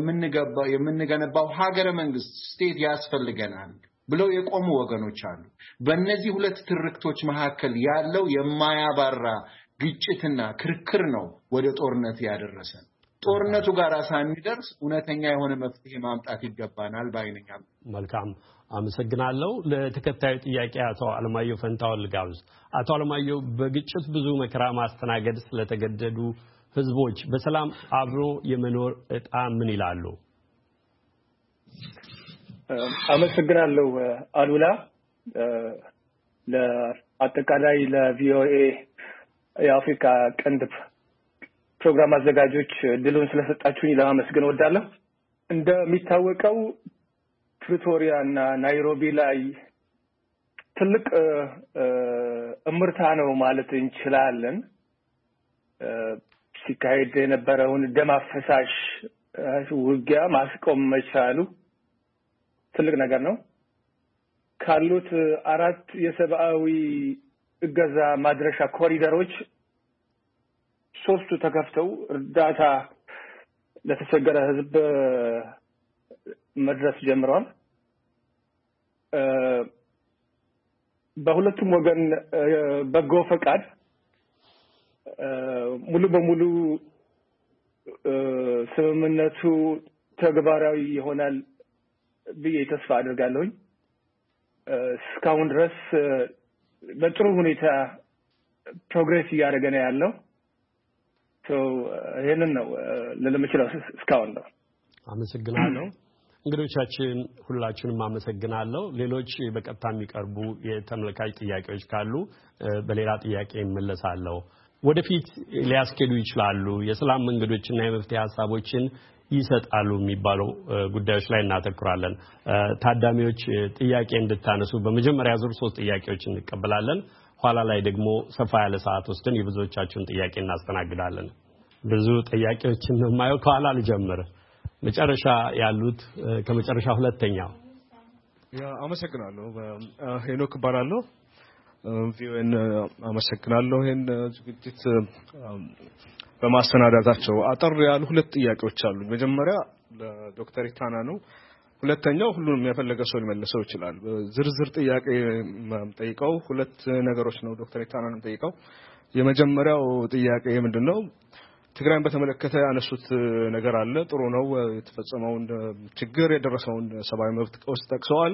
የምንገነባው ሀገረ መንግስት ስቴት ያስፈልገናል ብለው የቆሙ ወገኖች አሉ። በእነዚህ ሁለት ትርክቶች መካከል ያለው የማያባራ ግጭትና ክርክር ነው ወደ ጦርነት ያደረሰን። ጦርነቱ ጋር ሳንደርስ እውነተኛ የሆነ መፍትሄ ማምጣት ይገባናል ባይነኛ። መልካም አመሰግናለሁ። ለተከታዩ ጥያቄ አቶ አለማየሁ ፈንታውን ልጋብዝ። አቶ አለማየሁ በግጭት ብዙ መከራ ማስተናገድ ስለተገደዱ ህዝቦች በሰላም አብሮ የመኖር ዕጣ ምን ይላሉ? አመሰግናለሁ አሉላ። ለአጠቃላይ ለቪኦኤ የአፍሪካ ቀንድ ፕሮግራም አዘጋጆች ድሉን ስለሰጣችሁኝ ለማመስገን እወዳለሁ። እንደሚታወቀው ፕሪቶሪያ እና ናይሮቢ ላይ ትልቅ እምርታ ነው ማለት እንችላለን። ሲካሄድ የነበረውን ደም አፈሳሽ ውጊያ ማስቆም መቻሉ ትልቅ ነገር ነው። ካሉት 4 የሰብአዊ እገዛ ማድረሻ ኮሪደሮች 3 ተከፍተው እርዳታ ለተቸገረ ህዝብ መድረስ ጀምረዋል። በሁለቱም ወገን በጎ ፈቃድ ሙሉ በሙሉ ስምምነቱ ተግባራዊ ይሆናል ብዬ ተስፋ አድርጋለሁኝ። እስካሁን ድረስ በጥሩ ሁኔታ ፕሮግሬስ እያደረገ ነው ያለው። ይሄንን ነው ለለምችለው እስካሁን ነው። አመሰግናለሁ። እንግዶቻችን ሁላችሁንም አመሰግናለሁ። ሌሎች በቀጥታ የሚቀርቡ የተመልካች ጥያቄዎች ካሉ በሌላ ጥያቄ እመለሳለሁ። ወደፊት ሊያስኬዱ ይችላሉ የሰላም መንገዶችና የመፍትሄ ሐሳቦችን ይሰጣሉ የሚባሉ ጉዳዮች ላይ እናተኩራለን። ታዳሚዎች ጥያቄ እንድታነሱ በመጀመሪያ ዙር 3 ጥያቄዎችን እንቀበላለን። ኋላ ላይ ደግሞ ሰፋ ያለ ሰዓት ወስደን የብዙዎቻችሁን ጥያቄ እናስተናግዳለን። ብዙ ጥያቄዎችን ነው የማየው። ከኋላ ልጀምር። መጨረሻ ያሉት ከመጨረሻ ሁለተኛው። አመሰግናለሁ። ሄኖክ ባራለሁ። ቪኦኤን አመሰግናለሁ ይሄን ዝግጅት በማስተናዳታቸው። አጠር ያሉ 2 ጥያቄዎች አሉ። መጀመሪያ ለዶክተር ኢታና ነው። ሁለተኛው ሁሉንም የፈለገ ሰው ሊመልሰው ይችላል። ዝርዝር ጥያቄ ጠይቀው 2 ነገሮች ነው ዶክተር ኢታናን ጠይቀው። የመጀመሪያው ጥያቄ ምንድነው? ትግራይን በተመለከተ ያነሱት ነገር አለ። ጥሩ ነው። የተፈጸመውን ችግር የደረሰውን ሰብአዊ መብት ቀውስ ጠቅሰዋል።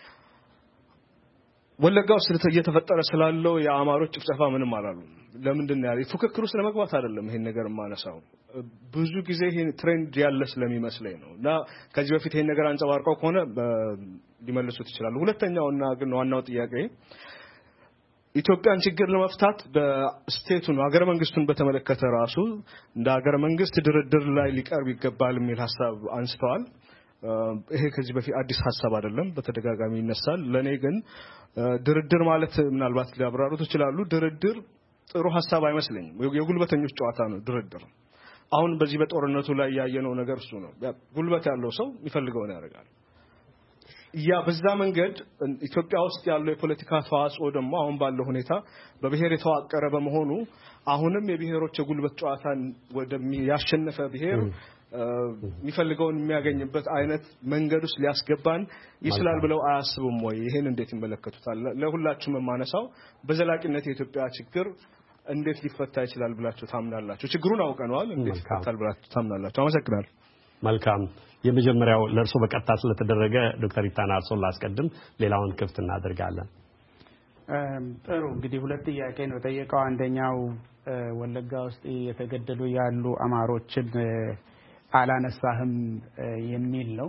ወለጋው እየተፈጠረ ስላለው የአማሮች ጭፍጨፋ ምንም አላሉ። ለምንድን ነው ያለው? ፉክክሩ ስለመግባት አይደለም ይሄን ነገር ማነሳው። ብዙ ጊዜ ይሄን ትሬንድ ያለ ስለሚመስለኝ ነው። እና ከዚህ በፊት ይሄን ነገር አንጸባርቀው ከሆነ ሊመልሱት ይችላሉ። ሁለተኛውና ግን ዋናው ጥያቄ ኢትዮጵያን ችግር ለመፍታት በስቴቱን ሀገረ መንግስቱን በተመለከተ ራሱ እንደ ሀገረ መንግስት ድርድር ላይ ሊቀርብ ይገባል የሚል ሐሳብ አንስተዋል። ይሄ ከዚህ በፊት አዲስ ሐሳብ አይደለም፣ በተደጋጋሚ ይነሳል። ለኔ ግን ድርድር ማለት ምናልባት ሊያብራሩት ይችላሉ። ድርድር ጥሩ ሐሳብ አይመስለኝም። የጉልበተኞች ጨዋታ ነው ድርድር። አሁን በዚህ በጦርነቱ ላይ ያየነው ነገር እሱ ነው። ጉልበት ያለው ሰው የሚፈልገውን ያደርጋል። ያ በዛ መንገድ ኢትዮጵያ ውስጥ ያለው የፖለቲካ ተዋጽኦ ደግሞ አሁን ባለው ሁኔታ በብሔር የተዋቀረ በመሆኑ አሁንም የብሔሮች የጉልበት ጨዋታን ወደሚያሸነፈ ብሔር የሚፈልገውን የሚያገኝበት አይነት መንገድ ውስጥ ሊያስገባን ይችላል ብለው አያስቡም ወይ? ይሄን እንዴት ይመለከቱታል? ለሁላችሁም የማነሳው በዘላቂነት የኢትዮጵያ ችግር እንዴት ሊፈታ ይችላል ብላችሁ ታምናላችሁ? ችግሩን አውቀናል፣ እንዴት ይፈታል ብላችሁ ታምናላችሁ? አመሰግናለሁ። መልካም። የመጀመሪያው ለርሶ በቀጥታ ስለተደረገ ዶክተር ኢታና እርሶን ላስቀድም፣ ሌላውን ክፍት እናደርጋለን። ጥሩ። እንግዲህ ሁለት ጥያቄ ነው ጠየቀው። አንደኛው ወለጋ ውስጥ የተገደሉ ያሉ አማሮችን አላነሳህም የሚል ነው።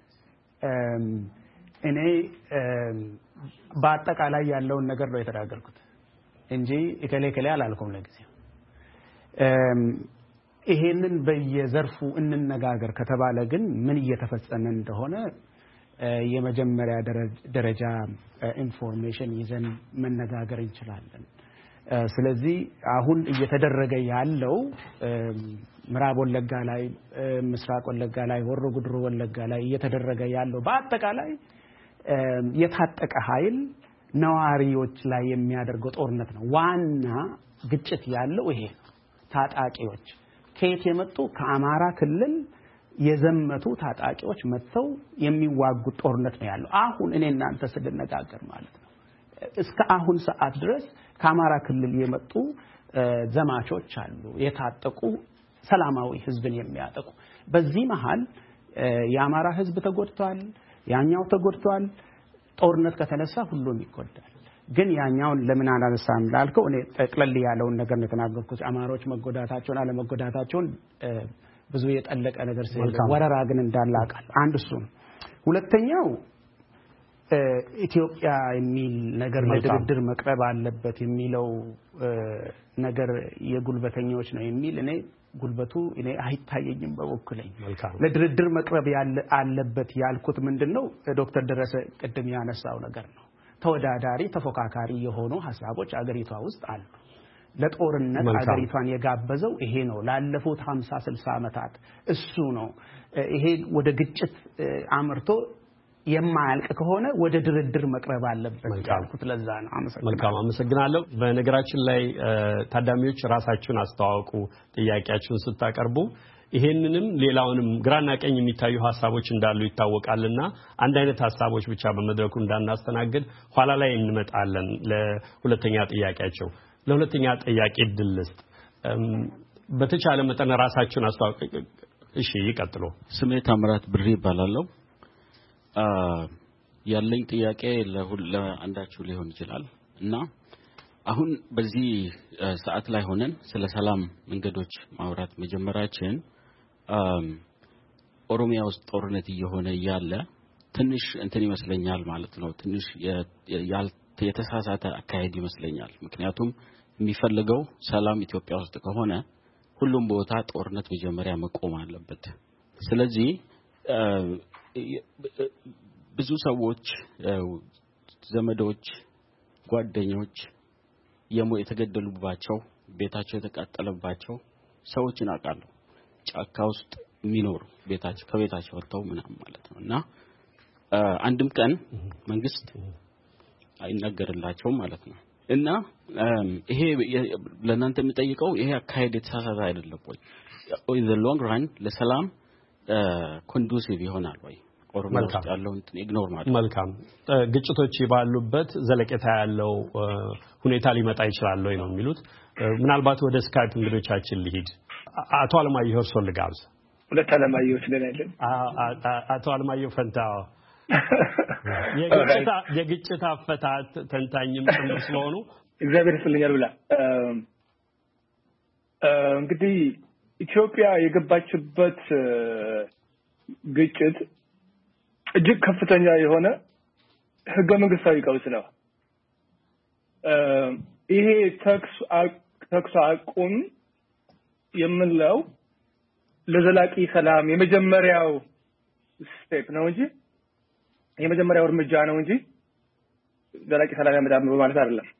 እኔ በአጠቃላይ ያለውን ነገር ነው የተናገርኩት እንጂ እከሌ አላልኩም ለጊዜው። ይሄንን በየዘርፉ እንነጋገር ከተባለ ግን ምን እየተፈጸመ እንደሆነ የመጀመሪያ ደረጃ ኢንፎርሜሽን ይዘን መነጋገር እንችላለን። ስለዚህ አሁን እየተደረገ ያለው ምዕራብ ወለጋ ላይ፣ ምስራቅ ወለጋ ላይ፣ ሆሮ ጉድሩ ወለጋ ላይ እየተደረገ ያለው በአጠቃላይ የታጠቀ ኃይል ነዋሪዎች ላይ የሚያደርገው ጦርነት ነው። ዋና ግጭት ያለው ይሄ ነው። ታጣቂዎች ከየት የመጡ ከአማራ ክልል የዘመቱ ታጣቂዎች መጥተው የሚዋጉት ጦርነት ነው ያለው። አሁን እኔ እናንተ ስንነጋገር ማለት ነው እስከ አሁን ሰዓት ድረስ ከአማራ ክልል የመጡ ዘማቾች አሉ፣ የታጠቁ ሰላማዊ ህዝብን የሚያጠቁ። በዚህ መሃል የአማራ ህዝብ ተጎድቷል፣ ያኛው ተጎድቷል። ጦርነት ከተነሳ ሁሉም ይጎዳል። ግን ያኛውን ለምን አላነሳም ላልከው እኔ ጠቅለል ያለውን ነገር ነው የተናገርኩት። አማሮች መጎዳታቸውን አለመጎዳታቸውን ብዙ የጠለቀ ነገር ስለሌለ ወረራ ግን እንዳላቃል አንድ እሱ ነው። ሁለተኛው ኢትዮጵያ የሚል ነገር ለድርድር መቅረብ አለበት የሚለው ነገር የጉልበተኞች ነው የሚል እኔ ጉልበቱ እኔ አይታየኝም በበኩሌ። ለድርድር መቅረብ አለበት ያልኩት ምንድነው ዶክተር ደረሰ ቅድም ያነሳው ነገር ነው። ተወዳዳሪ ተፎካካሪ የሆኑ ሐሳቦች አገሪቷ ውስጥ አሉ። ለጦርነት አገሪቷን የጋበዘው ይሄ ነው ላለፉት 50 60 ዓመታት እሱ ነው። ይሄ ወደ ግጭት አምርቶ የማያልቅ ከሆነ ወደ ድርድር መቅረብ አለበት ያልኩት ለዛ ነው። መልካም አመሰግናለሁ። በነገራችን ላይ ታዳሚዎች ራሳችሁን አስተዋውቁ ጥያቄያችሁን ስታቀርቡ ይሄንንም ሌላውንም ግራና ቀኝ የሚታዩ ሐሳቦች እንዳሉ ይታወቃልና አንድ አይነት ሐሳቦች ብቻ በመድረኩ እንዳናስተናግድ ኋላ ላይ እንመጣለን ለሁለተኛ ጥያቄያቸው። ለሁለተኛ ጥያቄ ድልስ በተቻለ መጠን ራሳችሁን አስተዋውቁ። እሺ ይቀጥሉ። ስሜ ታምራት ብሪ ይባላል። ያለኝ ጥያቄ ለአንዳችሁ ሊሆን ይችላል እና አሁን በዚህ ሰዓት ላይ ሆነን ስለ ሰላም መንገዶች ማውራት መጀመራችን ኦሮሚያ ውስጥ ጦርነት እየሆነ ያለ ትንሽ እንትን ይመስለኛል ማለት ነው። ትንሽ የተሳሳተ አካሄድ ይመስለኛል። ምክንያቱም የሚፈልገው ሰላም ኢትዮጵያ ውስጥ ከሆነ ሁሉም ቦታ ጦርነት መጀመሪያ መቆም አለበት። ስለዚህ ብዙ ሰዎች ዘመዶች፣ ጓደኞች የተገደሉባቸው ቤታቸው የተቃጠለባቸው ሰዎችን አውቃለሁ። ጫካ ውስጥ የሚኖሩ ከቤታቸው ወጥተው ምናምን ማለት ነው እና አንድም ቀን መንግስት አይናገርላቸውም ማለት ነው እና ይሄ ለእናንተ የምጠይቀው ይሄ አካሄድ የተሳሳተ አይደለም ወይ? in the long run ለሰላም ኮንዱሲቭ ይሆናል ወይ? ኦሮሚያ ውስጥ ያለው ኢግኖር ማለት መልካም ግጭቶች ባሉበት ዘለቄታ ያለው ሁኔታ ሊመጣ ይችላል ወይ ነው የሚሉት። ምናልባት ወደ ስካይፕ እንግዶቻችን ልሂድ። አቶ አለማየሁ እርሶን ልጋብዝ። ሁለት አለማየሁ ስለሌለን አቶ አለማየሁ ፈንታው የግጭት አፈታት ተንታኝም ጭምር ስለሆኑ እግዚአብሔር ይስጥልኛል ብላ እንግዲህ ኢትዮጵያ የገባችበት ግጭት እጅግ ከፍተኛ የሆነ ህገ መንግስታዊ ቀውስ ነው። ይሄ ተኩስ አቁም የምንለው ለዘላቂ ሰላም የመጀመሪያው ስቴፕ ነው እንጂ የመጀመሪያው እርምጃ ነው እንጂ ዘላቂ ሰላም ያመጣል ማለት አይደለም።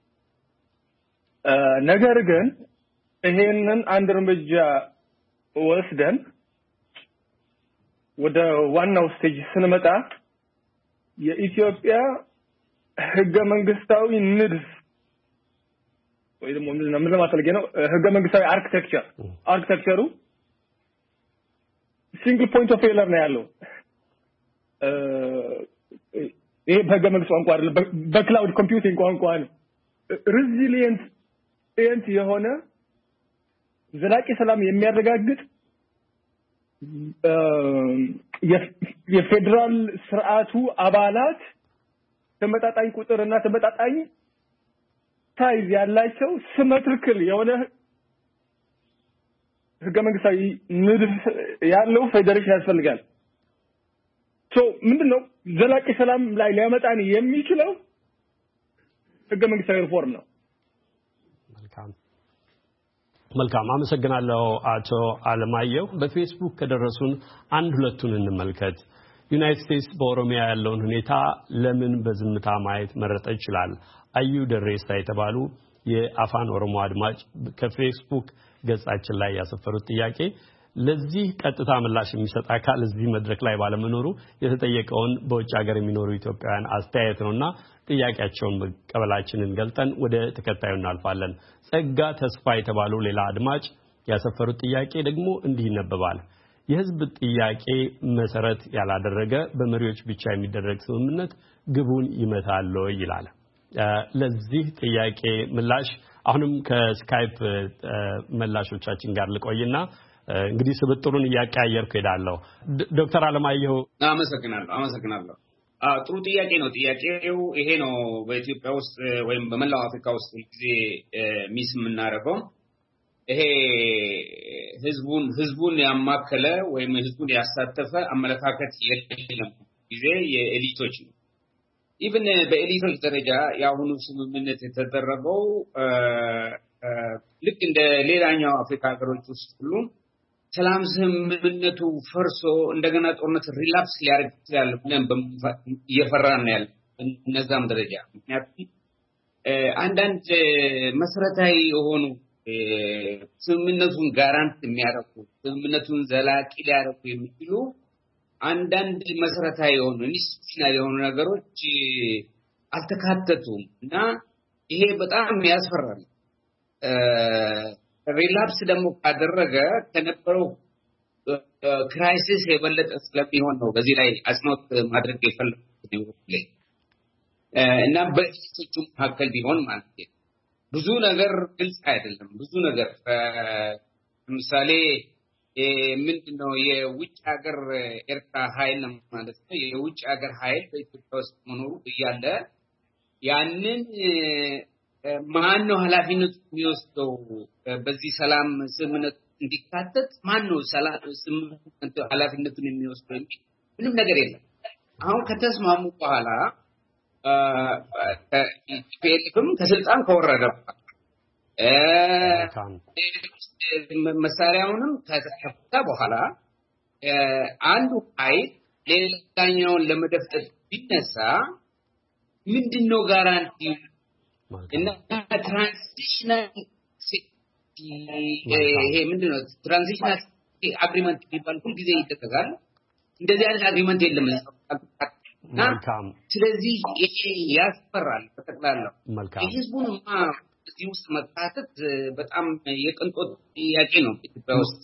ነገር ግን ይሄንን አንድ እርምጃ ወስደን ወደ ዋናው ስቴጅ ስንመጣ የኢትዮጵያ ህገ መንግስታዊ ንድፍ ወይ ደግሞ ምን ለማሳለግ ነው ህገ መንግስታዊ አርኪቴክቸሩ ሲንግል ፖይንት ኦፍ ፌለር ነው ያለው። ይሄ በህገ መንግስት ቋንቋ አይደለም፣ በክላውድ ኮምፒውቲንግ ቋንቋ ነው። ሬዚሊየንት የሆነ ዘላቂ ሰላም የሚያረጋግጥ የፌደራል ስርዓቱ አባላት ተመጣጣኝ ቁጥርና ተመጣጣኝ ሳይዝ ያላቸው ሲሜትሪካል የሆነ ህገ መንግስታዊ ንድፍ ያለው ፌዴሬሽን ያስፈልጋል። ምንድነው ዘላቂ ሰላም ላይ ሊያመጣን የሚችለው ህገ መንግስታዊ ሪፎርም ነው። መልካም አመሰግናለሁ አቶ አለማየሁ። በፌስቡክ ከደረሱን አንድ ሁለቱን እንመልከት። ዩናይትድ ስቴትስ በኦሮሚያ ያለውን ሁኔታ ለምን በዝምታ ማየት መረጠ ይችላል? አዩ ደሬሳ የተባሉ የአፋን ኦሮሞ አድማጭ ከፌስቡክ ገጻችን ላይ ያሰፈሩት ጥያቄ ለዚህ ቀጥታ ምላሽ የሚሰጥ አካል እዚህ መድረክ ላይ ባለመኖሩ የተጠየቀውን በውጭ ሀገር የሚኖሩ ኢትዮጵያውያን አስተያየት ነውና ጥያቄያቸውን መቀበላችንን ገልጠን ወደ ተከታዩ እናልፋለን። ጸጋ ተስፋ የተባሉ ሌላ አድማጭ ያሰፈሩት ጥያቄ ደግሞ እንዲህ ይነበባል። የህዝብ ጥያቄ መሰረት ያላደረገ በመሪዎች ብቻ የሚደረግ ስምምነት ግቡን ይመታል ይላል። ለዚህ ጥያቄ ምላሽ አሁንም ከስካይፕ መላሾቻችን ጋር ልቆይና እንግዲህ ስብጥሩን እያቀያየርኩ ሄዳለሁ። ዶክተር አለማየሁ አመሰግናለሁ። ጥሩ ጥያቄ ነው። ጥያቄው ይሄ ነው። በኢትዮጵያ ውስጥ ወይም በመላው አፍሪካ ውስጥ ጊዜ ሚስ የምናደርገው ይሄ ህዝቡን ያማከለ ወይም ህዝቡን ያሳተፈ አመለካከት የለም። ጊዜ የኤሊቶች ነው። ኢቭን በኤሊቶች ደረጃ የአሁኑ ስምምነት የተደረገው ልክ እንደ ሌላኛው አፍሪካ ሀገሮች ውስጥ ሁሉ ሰላም ስምምነቱ ፈርሶ እንደገና ጦርነት ሪላፕስ ሊያደርግ ይችላል ብለን እየፈራን ነው ያለው። እነዛም ደረጃ ምክንያቱም አንዳንድ መሰረታዊ የሆኑ ስምምነቱን ጋራንት የሚያደርጉ ስምምነቱን ዘላቂ ሊያደርጉ የሚችሉ አንዳንድ መሰረታዊ የሆኑ ኢንስቲትዩሽናል የሆኑ ነገሮች አልተካተቱም እና ይሄ በጣም ያስፈራል። ሪላፕስ ደግሞ ካደረገ ከነበረው ክራይሲስ የበለጠ ስለሚሆን ነው በዚህ ላይ አጽንኦት ማድረግ የፈለኩት ነው እና በኢትዮጵያ መካከል ቢሆን ማለት ነው ብዙ ነገር ግልጽ አይደለም። ብዙ ነገር ለምሳሌ ምንድነው የውጭ ሀገር ኤርትራ ኃይል ማለት ነው የውጭ ሀገር ኃይል በኢትዮጵያ ውስጥ መኖሩ እያለ ያንን ማን ነው ኃላፊነቱ የሚወስደው? በዚህ ሰላም ስምምነት እንዲካተት ማን ነው ስምምነቱ ኃላፊነቱን የሚወስደው? ምንም ነገር የለም። አሁን ከተስማሙ በኋላ ኢፒኤልኤፍም ከስልጣን ከወረደ መሳሪያውንም ከተከፈተ በኋላ አንዱ ኃይል ሌላኛውን ለመደፍጠት ቢነሳ ምንድነው ጋራንቲ እና ትራንዚሽናል ይሄ ምንድነው ትራንዚሽናል አግሪመንት የሚባል ሁሉ ጊዜ ይደረጋል። እንደዚህ አይነት አግሪመንት የለም። ስለዚህ ይሄ ያስፈራል። በጠቅላላው የህዝቡንማ እዚህ ውስጥ መካተት በጣም የቅንጦት ጥያቄ ነው። ኢትዮጵያ ውስጥ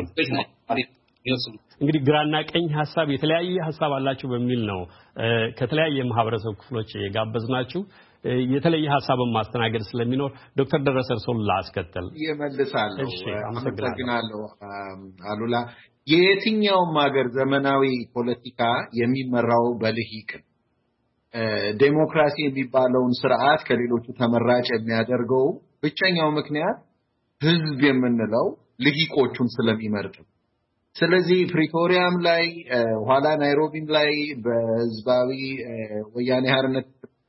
እንግዲህ ግራና ቀኝ ሐሳብ የተለያየ ሐሳብ አላችሁ በሚል ነው ከተለያየ ማህበረሰብ ክፍሎች የጋበዝናችሁ። የተለየ ሐሳብን ማስተናገድ ስለሚኖር ዶክተር ደረሰ እርሶን ላስከተል ይመልሳለሁ። አመሰግናለሁ አሉላ። የትኛውም ሀገር ዘመናዊ ፖለቲካ የሚመራው በልሂቅ ዴሞክራሲ የሚባለውን ስርዓት ከሌሎቹ ተመራጭ የሚያደርገው ብቸኛው ምክንያት ህዝብ የምንለው ልሂቆቹን ስለሚመርጥ። ስለዚህ ፕሪቶሪያም ላይ ኋላ ናይሮቢም ላይ በህዝባዊ ወያኔ ሓርነት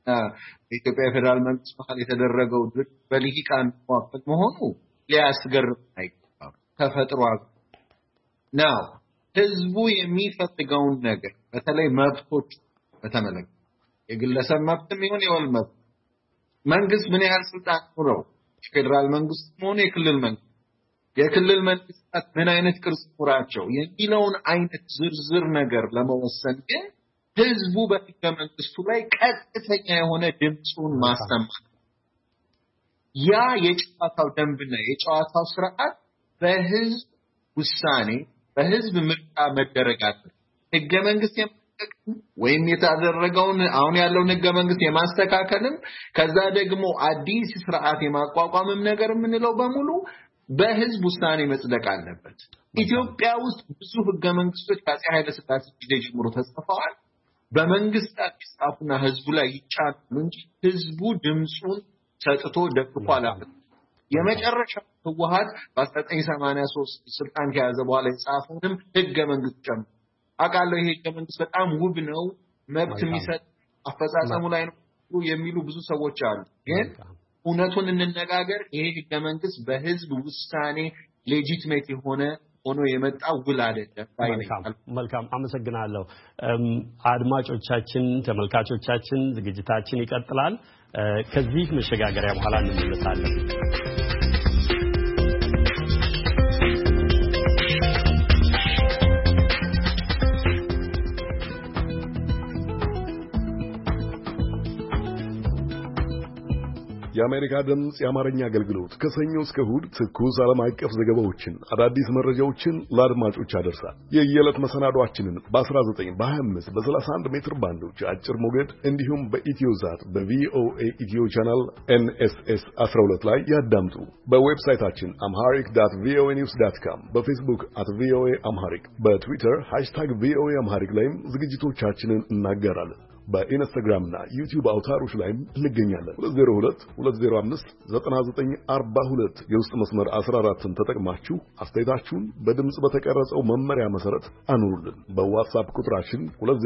በኢትዮጵያ ፌደራል መንግስት መሀል የተደረገው ድርድር በልሂቃን መዋቅር መሆኑ ሊያስገርም አይገባም። ተፈጥሯል ነው። ህዝቡ የሚፈልገውን ነገር በተለይ መብቶች በተመለከተ የግለሰብ መብትም ይሁን የወል መብት መንግስት ምን ያህል ስልጣን ኖረው ፌደራል መንግስት ሆነ የክልል መንግስታት ምን አይነት ቅርጽ ኖራቸው የሚለውን አይነት ዝርዝር ነገር ለመወሰን ግን ህዝቡ በህገ መንግስቱ ላይ ቀጥተኛ የሆነ ድምጹን ማሰማት ያ የጨዋታው ደንብና የጨዋታው ስርዓት በህዝብ ውሳኔ በህዝብ ምርጫ መደረግ አለበት። ህገ መንግስት ወይም የተደረገውን አሁን ያለውን ህገ መንግስት የማስተካከልም ከዛ ደግሞ አዲስ ስርዓት የማቋቋምም ነገር የምንለው በሙሉ በህዝብ ውሳኔ መጽደቅ አለበት። ኢትዮጵያ ውስጥ ብዙ ህገ መንግስቶች ከአፄ ኃይለ ሥላሴ ጊዜ ጀምሮ ተጽፈዋል። በመንግስታት ይጻፉና ህዝቡ ላይ ይጫናሉ እንጂ ህዝቡ ድምጹን ሰጥቶ ደግፎ አላፈም። የመጨረሻው ህወሓት በ1983 ስልጣን ከያዘ በኋላ የጻፈውንም ህገ መንግስት ጨምሮ አቃለው ይሄ ህገ መንግስት በጣም ውብ ነው፣ መብት የሚሰጥ አፈጻጸሙ ላይ ነው የሚሉ ብዙ ሰዎች አሉ። ግን እውነቱን እንነጋገር፣ ይሄ ህገ መንግስት በህዝብ ውሳኔ ሌጂቲሜት የሆነ ሆኖ የመጣ ውል አይደለም። መልካም አመሰግናለሁ። አድማጮቻችን፣ ተመልካቾቻችን ዝግጅታችን ይቀጥላል። ከዚህ መሸጋገሪያ በኋላ እንመለሳለን። የአሜሪካ ድምጽ የአማርኛ አገልግሎት ከሰኞ እስከ እሑድ ትኩስ ዓለም አቀፍ ዘገባዎችን፣ አዳዲስ መረጃዎችን ለአድማጮች ያደርሳል። የየዕለት መሰናዷችንን በ19 በ25 በ31 ሜትር ባንዶች አጭር ሞገድ እንዲሁም በኢትዮዛት በቪኦኤ ኢትዮ ቻናል NSS 12 ላይ ያዳምጡ። በዌብሳይታችን amharic.voanews.com፣ በፌስቡክ @voa amharic፣ በትዊተር #voa amharic ላይም ዝግጅቶቻችንን እናገራለን። በኢንስታግራምና ዩቲዩብ አውታሮች ላይም እንገኛለን። 202-205-9942 የውስጥ መስመር 14ን ተጠቅማችሁ አስተያየታችሁን በድምጽ በተቀረጸው መመሪያ መሰረት አኑሩልን። በዋትስአፕ ቁጥራችን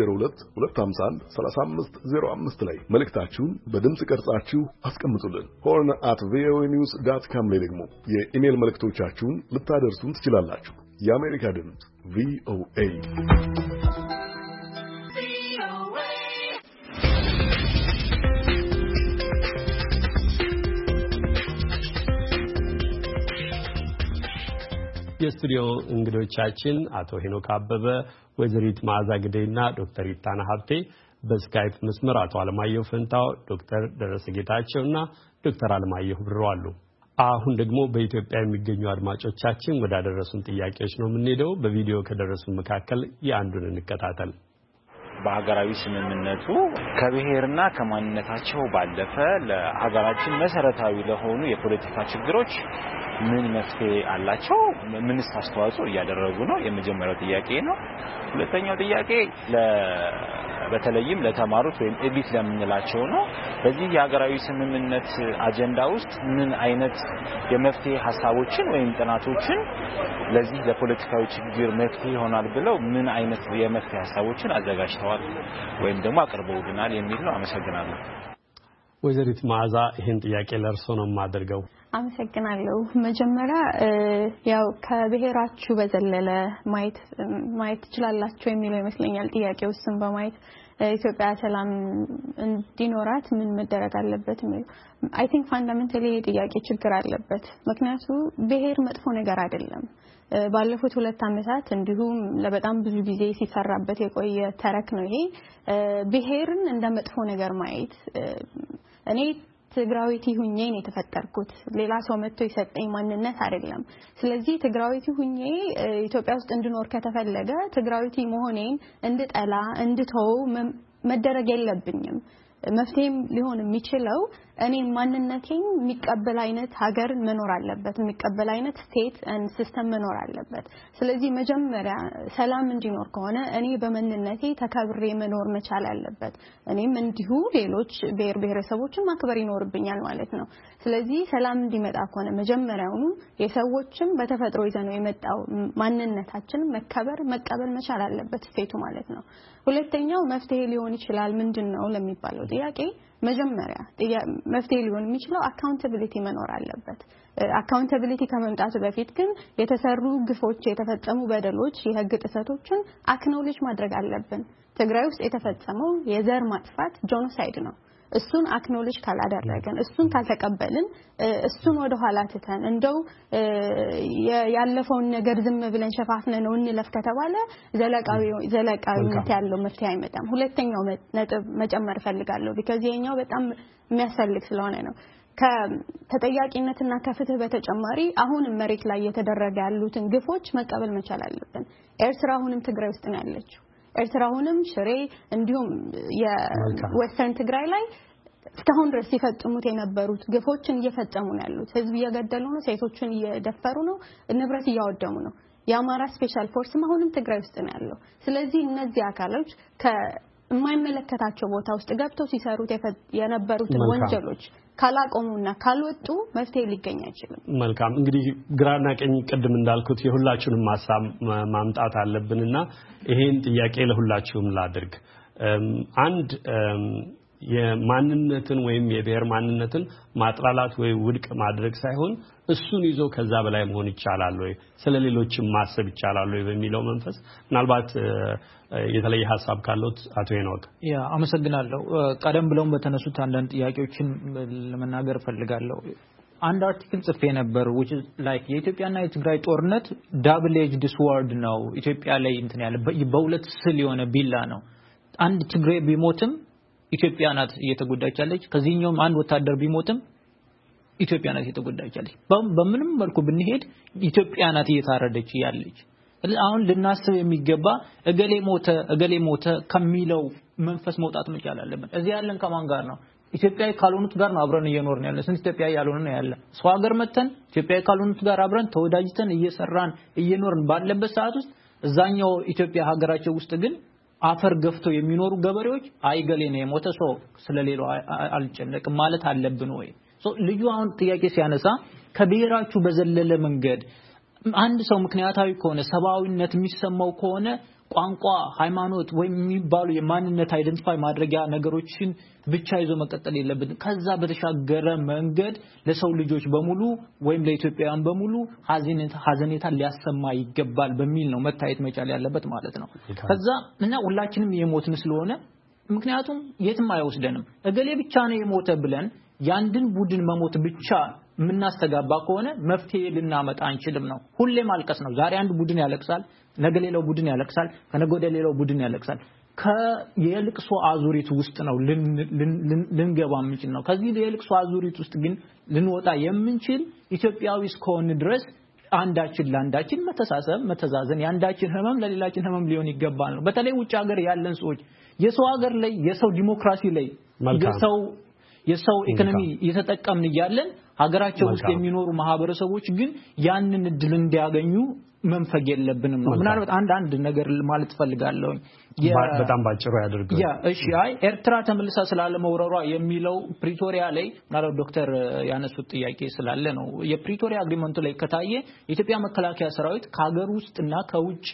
202-251-3505 ላይ መልእክታችሁን በድምጽ ቀርጻችሁ አስቀምጡልን። horn@voanews.com ላይ ደግሞ የኢሜል መልእክቶቻችሁን ልታደርሱን ትችላላችሁ። የአሜሪካ ድምጽ VOA የስቱዲዮ እንግዶቻችን አቶ ሄኖክ አበበ፣ ወይዘሪት መዓዛ ግደይና ዶክተር ኢታና ሀብቴ፣ በስካይፕ መስመር አቶ አለማየሁ ፈንታው፣ ዶክተር ደረሰ ጌታቸውና ዶክተር አለማየሁ ብሩ አሉ። አሁን ደግሞ በኢትዮጵያ የሚገኙ አድማጮቻችን ወዳደረሱን ጥያቄዎች ነው የምንሄደው። በቪዲዮ ከደረሱን መካከል የአንዱን እንከታተል። በሀገራዊ ስምምነቱ ከብሔርና ከማንነታቸው ባለፈ ለሀገራችን መሰረታዊ ለሆኑ የፖለቲካ ችግሮች ምን መፍትሄ አላቸው? ምንስ አስተዋጽኦ እያደረጉ ነው? የመጀመሪያው ጥያቄ ነው። ሁለተኛው ጥያቄ በተለይም ለተማሩት ወይም ኤሊት ለምንላቸው ነው። በዚህ የሀገራዊ ስምምነት አጀንዳ ውስጥ ምን አይነት የመፍትሄ ሐሳቦችን ወይም ጥናቶችን ለዚህ ለፖለቲካዊ ችግር መፍትሄ ይሆናል ብለው ምን አይነት የመፍትሄ ሐሳቦችን አዘጋጅተዋል ወይም ደግሞ አቅርበውልናል የሚል ነው። አመሰግናለሁ። ወይዘሪት መዓዛ ይሄን ጥያቄ ለርሶ ነው የማደርገው። አመሰግናለሁ። መጀመሪያ ያው ከብሔራችሁ በዘለለ ማየት ትችላላችሁ የሚለው ይመስለኛል ጥያቄው። እሱን በማየት ኢትዮጵያ ሰላም እንዲኖራት ምን መደረግ አለበት የሚለው አይ ቲንክ ፋንዳሜንታሊ ጥያቄ ችግር አለበት። ምክንያቱም ብሔር መጥፎ ነገር አይደለም። ባለፉት 2 ዓመታት እንዲሁም ለበጣም ብዙ ጊዜ ሲሰራበት የቆየ ተረክ ነው ይሄ። ብሔርን እንደ መጥፎ ነገር ማየት እኔ ትግራዊት ሁኜ ነው የተፈጠርኩት፣ ሌላ ሰው መጥቶ ይሰጠኝ ማንነት አይደለም። ስለዚህ ትግራዊት ሁኜ ኢትዮጵያ ውስጥ እንድኖር ከተፈለገ ትግራዊት መሆኔን እንድጠላ እንድተው መደረግ የለብኝም። መፍትሄም ሊሆን የሚችለው እኔ ማንነቴን የሚቀበል አይነት ሀገር መኖር አለበት፣ የሚቀበል አይነት ስቴት and ሲስተም መኖር አለበት። ስለዚህ መጀመሪያ ሰላም እንዲኖር ከሆነ እኔ በመንነቴ ተከብሬ መኖር መቻል አለበት። እኔም እንዲሁ ሌሎች ብሔረሰቦችን ማክበር ይኖርብኛል ማለት ነው። ስለዚህ ሰላም እንዲመጣ ከሆነ መጀመሪያውኑ የሰዎችም በተፈጥሮ ይዘነው የመጣው ማንነታችን መቀበል መቻል አለበት ስቴቱ ማለት ነው። ሁለተኛው መፍትሄ ሊሆን ይችላል ምንድነው ለሚባለው ጥያቄ መጀመሪያ መፍትሄ ሊሆን የሚችለው አካውንታቢሊቲ መኖር አለበት። አካውንታቢሊቲ ከመምጣቱ በፊት ግን የተሰሩ ግፎች የተፈጸሙ በደሎች የህግ ጥሰቶችን አክኖሌጅ ማድረግ አለብን። ትግራይ ውስጥ የተፈጸመው የዘር ማጥፋት ጄኖሳይድ ነው። እሱን አክኖሌጅ ካላደረገን እሱን ካልተቀበልን እሱን ወደ ኋላ ትተን እንደው ያለፈውን ነገር ዝም ብለን ሸፋፍነ ነው እንለፍ ከተባለ ዘላቃዊነት ያለው መፍትሄ አይመጣም። ሁለተኛው ነጥብ መጨመር ፈልጋለሁ because የኛው በጣም የሚያስፈልግ ስለሆነ ነው። ከተጠያቂነትና ከፍትህ በተጨማሪ አሁን መሬት ላይ የተደረገ ያሉትን ግፎች መቀበል መቻል አለብን። ኤርትራ አሁንም ትግራይ ውስጥ ነው ያለችው። ኤርትራውንም ሽሬ እንዲሁም የዌስተርን ትግራይ ላይ እስካሁን ድረስ ሲፈጽሙት የነበሩት ግፎችን እየፈጸሙ ነው ያሉት። ህዝብ እየገደሉ ነው፣ ሴቶችን እየደፈሩ ነው፣ ንብረት እያወደሙ ነው። የአማራ ስፔሻል ፎርስም አሁንም ትግራይ ውስጥ ነው ያለው። ስለዚህ እነዚህ አካሎች ከማይመለከታቸው ቦታ ውስጥ ገብተው ሲሰሩት የነበሩትን ወንጀሎች ካላቆሙና ካልወጡ መፍትሄ ሊገኝ አይችልም። መልካም እንግዲህ ግራና ቀኝ ቅድም እንዳልኩት የሁላችሁንም ሐሳብ ማምጣት አለብንና ይሄን ጥያቄ ለሁላችሁም ላድርግ። አንድ የማንነትን ወይም የብሔር ማንነትን ማጥላላት ወይ ውድቅ ማድረግ ሳይሆን እሱን ይዞ ከዛ በላይ መሆን ይቻላል ወይ ስለሌሎችም ማሰብ ይቻላል ወይ በሚለው መንፈስ ምናልባት የተለየ ሐሳብ ካለዎት አቶ ሄኖክ። ያ አመሰግናለሁ። ቀደም ብለው በተነሱት አንዳንድ ጥያቄዎችን ለመናገር ፈልጋለሁ። አንድ አርቲክል ጽፌ ነበር which is like የኢትዮጵያና የትግራይ ጦርነት double edged sword ነው። ኢትዮጵያ ላይ እንትን ያለ በሁለት ስል የሆነ ቢላ ነው። አንድ ትግራይ ቢሞትም ኢትዮጵያ ናት እየተጎዳች ያለች። ከዚህኛውም አንድ ወታደር ቢሞትም ኢትዮጵያ ናት እየተጎዳች ያለች። በምንም መልኩ ብንሄድ ኢትዮጵያ ናት እየታረደች ያለች። አሁን ልናስብ የሚገባ እገሌ ሞተ ከሚለው መንፈስ መውጣት መቻል አለብን። እዚህ ያለን ከማን ጋር ነው? ኢትዮጵያዊ ካልሆኑት ጋር ነው አብረን እየኖርን ያለን። ስንት ኢትዮጵያዊ ያልሆነ ነው ያለ። ሰው ሀገር መተን ኢትዮጵያዊ ካልሆኑት ጋር አብረን ተወዳጅተን እየሰራን እየኖርን ባለበት ሰዓት ውስጥ እዛኛው ኢትዮጵያ ሀገራቸው ውስጥ ግን አፈር ገፍተው የሚኖሩ ገበሬዎች አይገሌ ነው የሞተ ሰው ስለሌላው አልጨነቅም ማለት አለብን ወይ? ልዩ አሁን ጥያቄ ሲያነሳ ከብሔራችሁ በዘለለ መንገድ አንድ ሰው ምክንያታዊ ከሆነ ሰብአዊነት የሚሰማው ከሆነ ቋንቋ፣ ሃይማኖት ወይም የሚባሉ የማንነት አይደንቲፋይ ማድረጊያ ነገሮችን ብቻ ይዞ መቀጠል የለበትም። ከዛ በተሻገረ መንገድ ለሰው ልጆች በሙሉ ወይም ለኢትዮጵያውያን በሙሉ ሀዘኔታ ሊያሰማ ይገባል በሚል ነው መታየት መቻል ያለበት ማለት ነው። ከዛ እና ሁላችንም የሞትን ስለሆነ ምክንያቱም የትም አይወስደንም እገሌ ብቻ ነው የሞተ ብለን ያንድን ቡድን መሞት ብቻ ምናስተጋባ ከሆነ መፍትሄ ልናመጣ አንችልም ነው። ሁሌ ማልቀስ ነው። ዛሬ አንድ ቡድን ያለቅሳል፣ ነገ ሌላው ቡድን ያለቅሳል፣ ከነገ ወዲያ ሌላው ቡድን ያለቅሳል። ከየልቅሶ አዙሪት ውስጥ ነው ልንገባ የምንችል ነው። ከዚህ የልቅሶ አዙሪት ውስጥ ግን ልንወጣ የምንችል ኢትዮጵያዊ እስከሆን ድረስ አንዳችን ለአንዳችን መተዛዘን ያንዳችን ህመም ለሌላችን ህመም ሊሆን ይገባል ነው። በተለይ ውጭ ሀገር ያለን ሰዎች የሰው ሀገር ላይ የሰው ዲሞክራሲ ላይ የሰው ኢኮኖሚ እየተጠቀምን ያለን ሀገራቸው ውስጥ የሚኖሩ ማህበረሰቦች ግን ያንን እድል እንዲያገኙ መንፈግ የለብንም ነው። ምናልባት አንድ ነገር ማለት ፈልጋለሁ። በጣም ባጭሩ ያድርጉ። እሺ ኤርትራ ተመልሳ ስላለ መውረሯ የሚለው ፕሪቶሪያ ላይ ምናልባት ዶክተር ያነሱት ጥያቄ ስላለ ነው። የፕሪቶሪያ አግሪመንቱ ላይ ከታየ የኢትዮጵያ መከላከያ ሰራዊት ከሀገር ውስጥና ከውጭ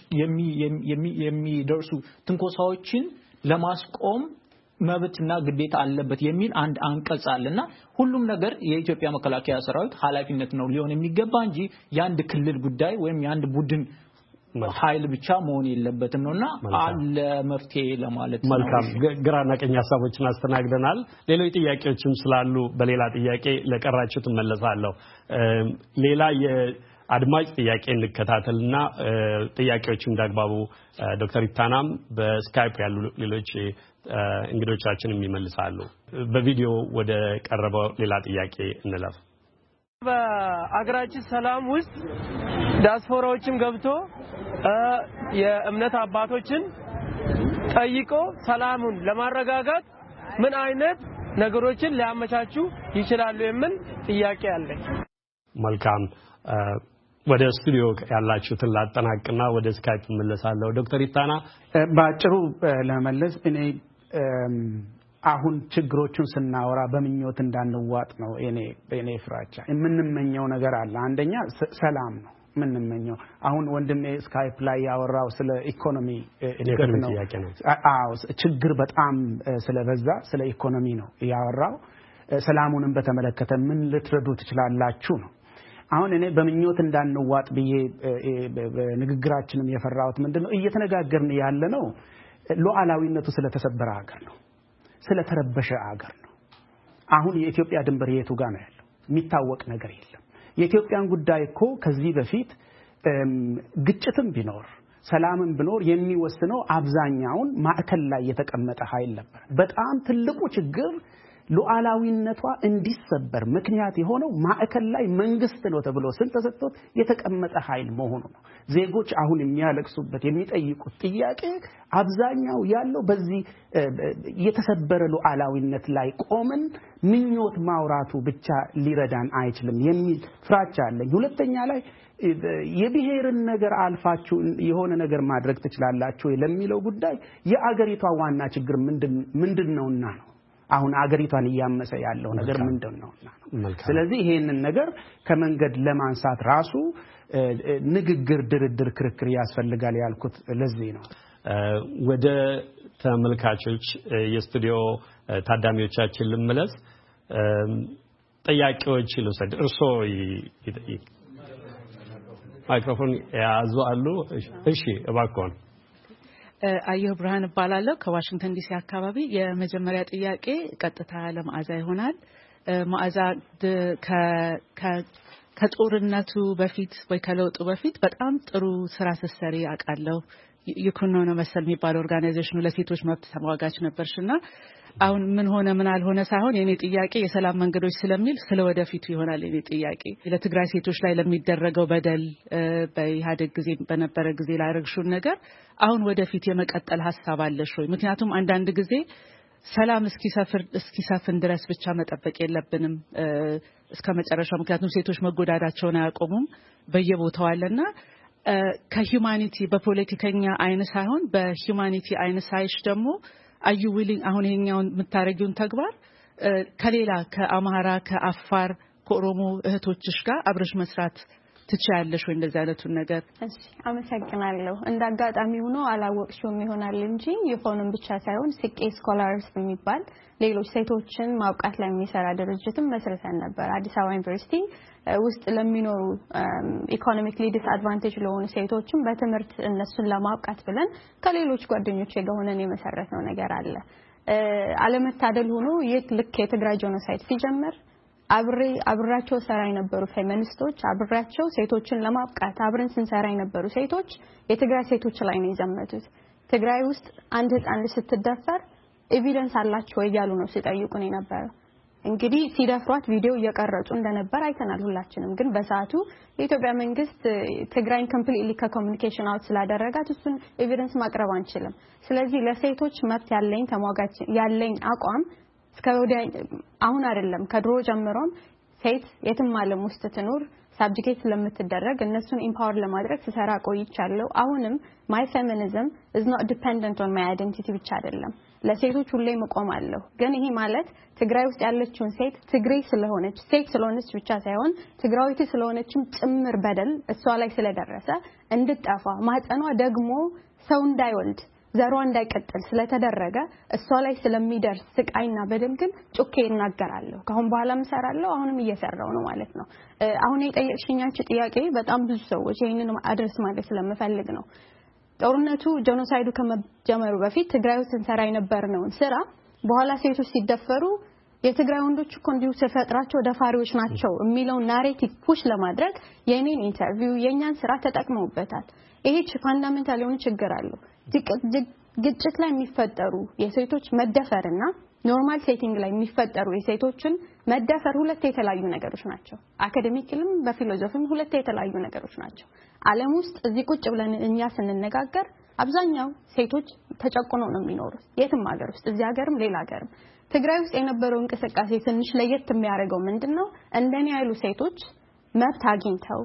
የሚደርሱ ትንኮሳዎችን ለማስቆም መብትና ግዴታ አለበት የሚል አንድ አንቀጽ አለና ሁሉም ነገር የኢትዮጵያ መከላከያ ሰራዊት ኃላፊነት ነው ሊሆን የሚገባ እንጂ ያንድ ክልል ጉዳይ ወይም ያንድ ቡድን ኃይል ብቻ መሆን የለበትም ነውና አለ መፍትሄ ለማለት ነው። መልካም ግራና ቀኝ ሐሳቦችን አስተናግደናል። ሌሎች ጥያቄዎችም ስላሉ በሌላ ጥያቄ ለቀራችሁ ተመለሳለሁ። ሌላ የአድማጭ ጥያቄ እንከታተልና ጥያቄዎችን እንዳግባቡ ዶክተር ኢታናም በስካይፕ ያሉ ሌሎች እንግዶቻችንም ይመልሳሉ። በቪዲዮ ወደ ቀረበው ሌላ ጥያቄ እንለፍ። በአገራችን ሰላም ውስጥ ዲያስፖራዎችም ገብቶ የእምነት አባቶችን ጠይቆ ሰላሙን ለማረጋጋት ምን አይነት ነገሮችን ሊያመቻቹ ይችላሉ የሚል ጥያቄ አለኝ። መልካም ወደ ስቱዲዮ ያላችሁትን ላጠናቅና ወደ ስካይፕ መለሳለሁ። ዶክተር ኢታና ባጭሩ ለመለስ እኔ አሁን ችግሮቹን ስናወራ በምኞት እንዳንዋጥ ነው እኔ ፍራቻ። የምንመኘው ነገር አለ። አንደኛ ሰላም ነው። ምንመኘው አሁን ወንድሜ ስካይፕ ላይ ያወራው ስለ ኢኮኖሚ እድገት ነው አዎ ችግር በጣም ስለበዛ ስለ ኢኮኖሚ ነው ያወራው ሰላሙንም በተመለከተ ምን ልትረዱ ትችላላችሁ ነው አሁን እኔ በመኞት እንዳንዋጥ በየ ንግግራችንም የፈራውት ምንድነው እየተነጋገርን ያለ ነው ሉዓላዊነቱ ስለተሰበረ ሀገር ነው ስለተረበሸ ሀገር ነው አሁን የኢትዮጵያ ድንበር የቱ ጋር ነው ያለው የሚታወቅ ነገር የለም የኢትዮጵያን ጉዳይ እኮ ከዚህ በፊት ግጭትም ቢኖር ሰላምም ቢኖር የሚወስነው አብዛኛውን ማዕከል ላይ የተቀመጠ ኃይል ነበር በጣም ትልቁ ችግር ሉዓላዊነቷ እንዲሰበር ምክንያት የሆነው ማዕከል ላይ መንግስት ነው ተብሎ ስለተሰጥቶት የተቀመጠ ኃይል መሆኑ ነው ዜጎች አሁን የሚያለቅሱበት የሚጠይቁት ጥያቄ አብዛኛው ያለው በዚህ የተሰበረ ሉዓላዊነት ላይ ቆመን ምኞት ማውራቱ ብቻ ሊረዳን አይችልም የሚል ፍራቻ አለኝ ሁለተኛ ላይ የብሔርን ነገር አልፋችሁ የሆነ ነገር ማድረግ ትችላላችሁ ለሚለው ጉዳይ የአገሪቷ ዋና ችግር ምንድነውና ነው አሁን አገሪቷን ያመሰ ያለው ነገር ምንድነውና ስለዚህ ይሄንን ነገር ከመንገድ ለማንሳት ራሱ ንግግር ድርድር ክርክር ያስፈልጋል ያልኩት ለዚህ ነው ወደ ተመልካቾች የስቱዲዮ ታዳሚዎቻችን ልመለስ ጥያቄዎች ልውሰድ እርሶ ማይክሮፎን ያዙ አሉ እሺ እባክዎን አየሁ ብርሃን ባላለው ከዋሽንግተን ዲሲ አካባቢ የመጀመሪያ ጥያቄ ቀጥታ ለማዕዛ ይሆናል ማዕዛ ከጦርነቱ በፊት ወይ ከለውጡ በፊት በጣም ጥሩ ስራ ሰሰሪ አቃለው ይኩኖና መሰል የሚባል ኦርጋናይዜሽኑ ለሴቶች መብት ተሟጋች ነበርሽና አሁን ምን ሆነ ምን አልሆነ ሳይሆን የኔ ጥያቄ የሰላም መንገዶች ስለሚል ስለወደፊቱ ይሆናል የኔ ጥያቄ ለትግራይ ሴቶች ላይ ለሚደረገው በደል በኢህአዴግ ጊዜ በነበረ ጊዜ ላይ አረግሹን ነገር አሁን ወደፊት የመቀጠል ሐሳብ አለሽ ወይ ምክንያቱም አንዳንድ ጊዜ ሰላም እስኪሰፍን ድረስ ብቻ መጠበቅ የለብንም እስከመጨረሻው ምክንያቱም ሴቶች መጎዳዳቸውን አያቆሙም በየቦታው አለና ከሂዩማኒቲ በፖለቲከኛ አይነ ሳይሆን በሂዩማኒቲ አይነ ሳይሽ ደግሞ አዩ ዊሊንግ አሁን ይሄኛውን የምታረጊውን ተግባር ከሌላ ከአማራ ከአፋር ከኦሮሞ እህቶችሽ ጋር አብረሽ መስራት ትቻለሽ ወይ እንደዛ አይነቱን ነገር እሺ አመሰግናለሁ እንዳጋጣሚ ሆኖ አላወቅሽውም ይሆናል እንጂ የፎንም ብቻ ሳይሆን ስቄ ስኮላርስ የሚባል ሌሎች ሴቶችን ማውቃት ላይ የሚሰራ ድርጅትም መስርተን ነበር አዲስ አበባ ዩኒቨርሲቲ ውስጥ ለሚኖሩ ኢኮኖሚክሊ ዲስአድቫንቴጅ ለሆኑ ሴቶችም በትምህርት እነሱን ለማውቃት ብለን ከሌሎች ጓደኞቼ ጋር ሆነን የመሰረትነው ነገር አለ አለመታደል ሆኖ ልክ የትግራይ ጄኖሳይድ ሲጀምር አብራቸው ሰራ የነበሩ ፌሚኒስቶች አብራቸው ሴቶችን ለማብቃት አብረን ስንሰራ የነበሩ ሴቶች የትግራይ ሴቶች ላይ ነው የዘመቱት ትግራይ ውስጥ አንድ ህፃን ስትደፈር ኤቪደንስ አላችሁ እያሉ ነው ሲጠይቁን የነበረው እንግዲህ ሲደፍሯት ቪዲዮ እየቀረጹ እንደነበር አይተናል ሁላችንም ግን በሰዓቱ የኢትዮጵያ መንግስት ትግራይን ኮምፕሊትሊ ከኮሙኒኬሽን አውት ስላደረጋት እሱን ኤቪደንስ ማቅረብ አንችልም ስለዚህ ለሴቶች መብት ያለኝ ተሟጋች ያለኝ አቋም እስከወዲያ አሁን አይደለም ከድሮ ጀምሮም ሴት የትም ዓለም ውስጥ ትኖር ሳብጀክት ስለምትደረግ እነሱን ኢምፓወር ለማድረግ ተሰራ ቆይቻለሁ አሁንም my feminism is not dependent on my identity ብቻ አይደለም ለሴቶች ሁሌ መቆማለሁ ግን ይሄ ማለት ትግራይ ውስጥ ያለችውን ሴት ትግሬ ስለሆነች ሴት ስለሆነች ብቻ ሳይሆን ትግራዊት ስለሆነችም ጭምር በደል እሷ ላይ ስለደረሰ እንድጠፋ ማህፀኗ ደግሞ ሰው እንዳይወልድ ዘሯ እንዳይቀጥል ስለተደረገ እሷ ላይ ስለሚደርስ ስቃይና በደል ግን ጮኬ እናገራለሁ ከአሁን በኋላ መሰራለሁ አሁንም እየሰራው ነው ማለት ነው አሁን የጠየቅሽኛችሁ ጥያቄ በጣም ብዙ ሰዎች ይሄንን አድረስ ማለት ስለምፈልግ ነው ጦርነቱ ጄኖሳይዱ ከመጀመሩ በፊት ትግራይ ውስጥ እንሰራ የነበርነው ስራ በኋላ ሴቶች ሲደፈሩ የትግራይ ወንዶች እኮ እንዲሁ ተፈጥራቸው ደፋሪዎች ናቸው የሚለው ናሬቲቭ ፑሽ ለማድረግ የኔን ኢንተርቪው የኛን ስራ ተጠቅመውበታል ይሄ ፋንዳሜንታል የሆነ ችግር አለው ግጭት ላይ የሚፈጠሩ የሴቶች መደፈርና ኖርማል ሴቲንግ ላይ የሚፈጠሩ የሴቶችን መደፈር ሁለት የተለያዩ ነገሮች ናቸው አካዴሚክልም በፊሎሶፊም ሁለት የተለያዩ ነገሮች ናቸው ዓለም ውስጥ እዚህ ቁጭ ብለን እኛ ስንነጋገር አብዛኛው ሴቶች ተጨቁነው ነው የሚኖሩት የትም ሀገር ውስጥ እዚህ ሀገርም ሌላ ሀገርም ትግራይ ውስጥ የነበረው እንቅስቃሴ ትንሽ ለየት የሚያደርገው ምንድነው እንደኔ ያሉ ሴቶች መብት አግኝተው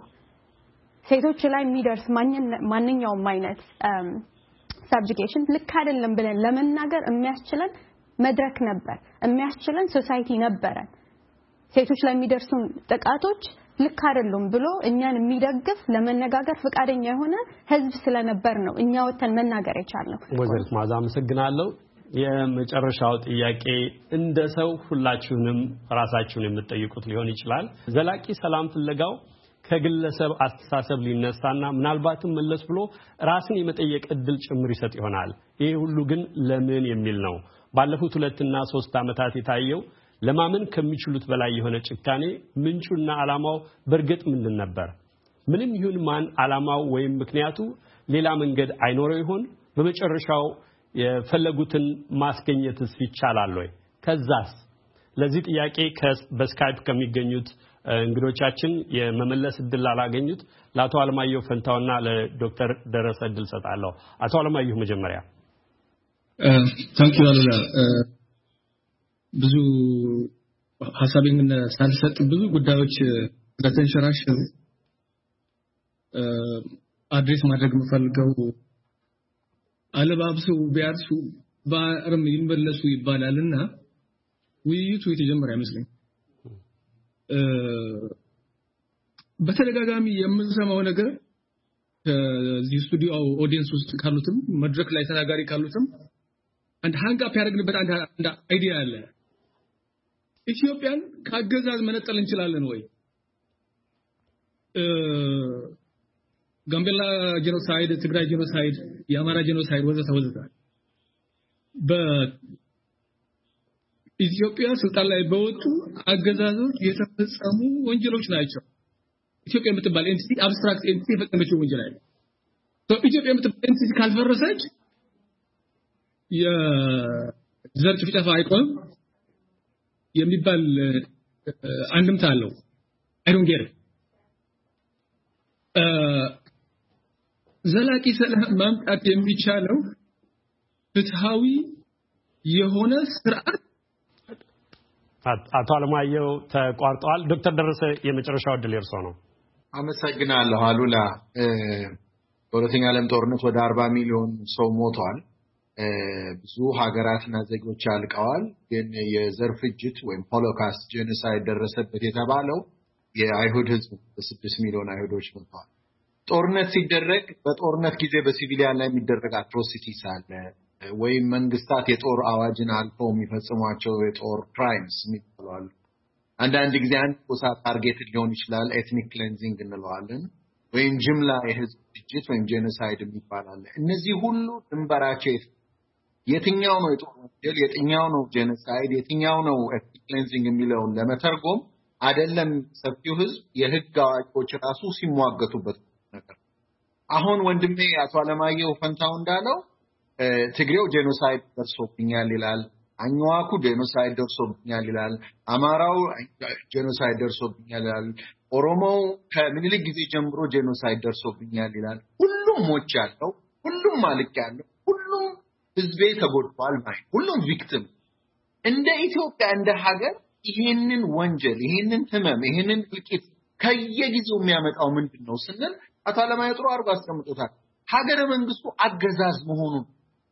ሴቶች ላይ የሚደርስ ማንኛውም አይነት ሰብጀክሽን ልክ አይደለም ብለን ለመናገር የሚያስችለን መድረክ ነበር የሚያስችለን ሶሳይቲ ነበር ሴቶች ላይ የሚደርሱ ጥቃቶች ልክ አይደሉም ብሎ እኛን የሚደግፍ ለመነጋገር ፍቃደኛ የሆነ ህዝብ ስለነበር ነው እኛ ወተን መናገር የቻልነው። ወይዘሪት ማዛ አመሰግናለሁ። የመጨረሻው ጥያቄ እንደ ሰው ሁላችሁንም ራሳችሁን የምትጠይቁት ሊሆን ይችላል። ዘላቂ ሰላም ፍለጋው ከግለሰብ አስተሳሰብ ሊነሳና ምናልባትም መለስ ብሎ ራስን የመጠየቅ እድል ጭምር ይሰጥ ይሆናል። ይሄ ሁሉ ግን ለምን የሚል ነው። ባለፉት 2 እና 3 ዓመታት የታየው ለማመን ከሚችሉት በላይ የሆነ ጭካኔ ምንጩና ዓላማው በርግጥ ምንድን ነበር? ምንም ይሁን ማን ዓላማው ወይም ምክንያቱ ሌላ መንገድ አይኖረው ይሆን? በመጨረሻው የፈለጉትን ማስገኘትስ ይቻላል ወይ? ከዛስ? ለዚህ ጥያቄ በስካይፕ ከሚገኙት እንግዶቻችን የመመለስ እድል አላገኙት ለአቶ አለማየሁ ፈንታውና ለዶክተር ደረሰ እድል ሰጣለሁ። አቶ አለማየሁ መጀመሪያ። ታንክ ዩ አሉላ። ብዙ ሐሳቤን ሳልሰጥ ብዙ ጉዳዮች በተንሸራሸሩ አድሬስ ማድረግ የምፈልገው አለባብሱ ቢያርሱ በአርም ይመለሱ ይባላልና ውይይቱ የተጀመረ አይመስለኝም። በተደጋጋሚ የምንሰማው ነገር ከዚህ ስቱዲዮ ኦዲየንስ ውስጥ ካሉትም መድረክ ላይ ተናጋሪ ካሉትም አንድ ሃንጋፕ ያደረግንበት አንድ አይዲያ አለ። ኢትዮጵያን ከአገዛዝ መነጠል እንችላለን ወይ? ጋምቤላ ጄኖሳይድ፣ ትግራይ ጄኖሳይድ፣ የአማራ ጄኖሳይድ ወዘተ ወዘተ በኢትዮጵያ ስልጣን ላይ በወጡ አገዛዞች የተፈጸሙ ወንጀሎች ናቸው። ኢትዮጵያ የምትባል ኤንቲቲ አብስትራክት ኤንቲቲ የፈጸመችው ወንጀል አይደለም። ኢትዮጵያ የምትባል ኤንቲቲ ካልፈረሰች የዘር ጭፍጨፋ አይቆምም የሚባል አንድምታ አለው። አይ ዶንት ጌት ዘላቂ ሰላም ማምጣት የሚቻለው ፍትሃዊ የሆነ ስርዓት። አቶ አለማየሁ ተቋርጧል። ዶክተር ደረሰ የመጨረሻው እድል እርሶ ነው። አመሰግናለሁ አሉላ። በሁለተኛው ዓለም ጦርነት ወደ 40 ሚሊዮን ሰው ሞቷል። ብዙ ሀገራትና ዜጎች አልቀዋል። ግን የዘር ፍጅት ወይም ሆሎካስት ጄኖሳይድ ደረሰበት የተባለው የአይሁድ ህዝብ 6 ሚሊዮን አይሁዶች ሞተዋል። ጦርነት ሲደረግ በጦርነት ጊዜ በሲቪሊያን ላይ የሚደረግ አትሮሲቲስ አለ ወይም መንግስታት የጦር አዋጅን አልፈው የሚፈጽሟቸው የጦር ክራይምስ የሚባሉ። አንዳንድ ጊዜ አንድ ጎሳ ታርጌት ሊሆን ይችላል፣ ኤትኒክ ክሌንዚንግ እንለዋለን፣ ወይም ጅምላ የህዝብ ፍጅት ወይም ጄኖሳይድ የሚባል። እነዚህ ሁሉ ድንበራቸው የትኛው ነው የጦር ወንጀል፣ የትኛው ነው ጄኖሳይድ፣ የትኛው ነው ኤትኒክ ክሌንዚንግ የሚለውን ለመተርጎም አይደለም ሰፊው ህዝብ የህግ አዋቂዎች ራሱ ሲሟገቱበት ነበር። አሁን ወንድሜ አቶ አለማየሁ ፈንታው እንዳለው ትግሬው ጄኖሳይድ ደርሶብኛል ይላል፣ አኝዋኩ ጄኖሳይድ ደርሶብኛል ይላል፣ አማራው ጄኖሳይድ ደርሶብኛል ይላል፣ ኦሮሞው ከምኒልክ ጊዜ ጀምሮ ጄኖሳይድ ደርሶብኛል ይላል። ሁሉም ሞች ያለው፣ ሁሉም ማልቅ ያለው፣ ሁሉም ህዝቤ ተጎድቷል ማለት ሁሉም ቪክቲም። እንደ ኢትዮጵያ እንደ ሀገር ይሄንን ወንጀል፣ ይሄንን ህመም፣ ይሄንን እልቂት ከየጊዜው የሚያመጣው ምንድነው ስንል አቶ አለማየሁ ጥሩ አድርጎ አስቀምጦታል። ሀገረ መንግስቱ አገዛዝ መሆኑን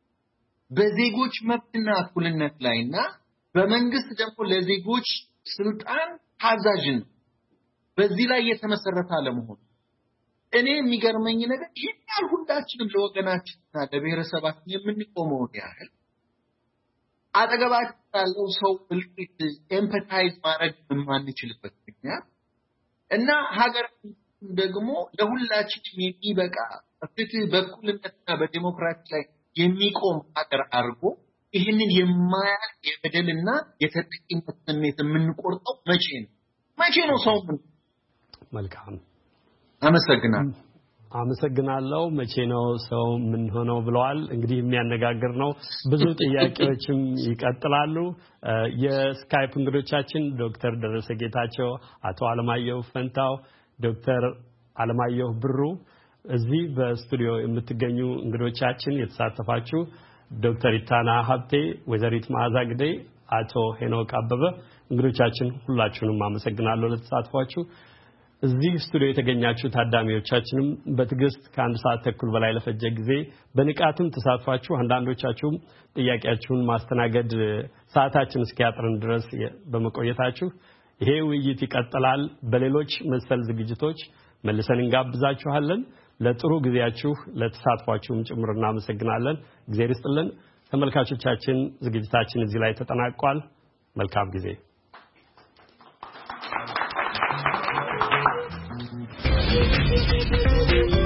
በዜጎች መብትና እኩልነት ላይና በመንግስት ደግሞ ለዜጎች ስልጣን ታዛዥን በዚህ ላይ የተመሰረተ አለመሆኑ። እኔ የሚገርመኝ ነገር ይሄን ሁላችንም ለወገናችንና ለብሔረሰባችን የምንቆመውን ያህል አጠገባችን ያለው ሰው እልቂት ኤምፓታይዝ ማድረግ የማንችልበት ምክንያት እና ሀገር ደግሞ ለሁላችንም የሚበቃ ፍትህ በእኩልነትና በዲሞክራሲ ላይ የሚቆም ሀገር አድርጎ ይህንን የማያልቅ የበደልና የተጠቂነት ስሜት የምንቆርጠው መቼ ነው? መቼ ነው ሰው ምን? መልካም አመሰግናለሁ። መቼ ነው ሰው ምን ሆነው ብለዋል። እንግዲህ የሚያነጋግር ነው። ብዙ ጥያቄዎችም ይቀጥላሉ። የስካይፕ እንግዶቻችን ዶክተር ደረሰ ጌታቸው፣ አቶ አለማየሁ ፈንታው፣ ዶክተር አለማየሁ ብሩ፣ እዚህ በስቱዲዮ የምትገኙ እንግዶቻችን የተሳተፋችሁ ዶክተር ኢታና ሀብቴ፣ ወይዘሪት መዓዛ ግዴ፣ አቶ ሄኖክ አበበ እንግዶቻችን ሁላችሁንም አመሰግናለሁ ለተሳትፏችሁ። እዚህ ስቱዲዮ የተገኛችሁ ታዳሚዎቻችንም በትዕግስት ከአንድ ሰዓት ተኩል በላይ ለፈጀ ጊዜ በንቃትም ተሳትፏችሁ አንዳንዶቻችሁም ጥያቄያችሁን ማስተናገድ ሰዓታችን እስኪያጥርን ድረስ በመቆየታችሁ ይሄ ውይይት ይቀጥላል። በሌሎች መሰል ዝግጅቶች መልሰን እንጋብዛችኋለን። ለጥሩ ጊዜያችሁ ለተሳትፏችሁም ጭምር እናመሰግናለን። እግዚአብሔር ይስጥልን። ተመልካቾቻችን ዝግጅታችን እዚህ ላይ ተጠናቋል። መልካም ጊዜ። Thank you.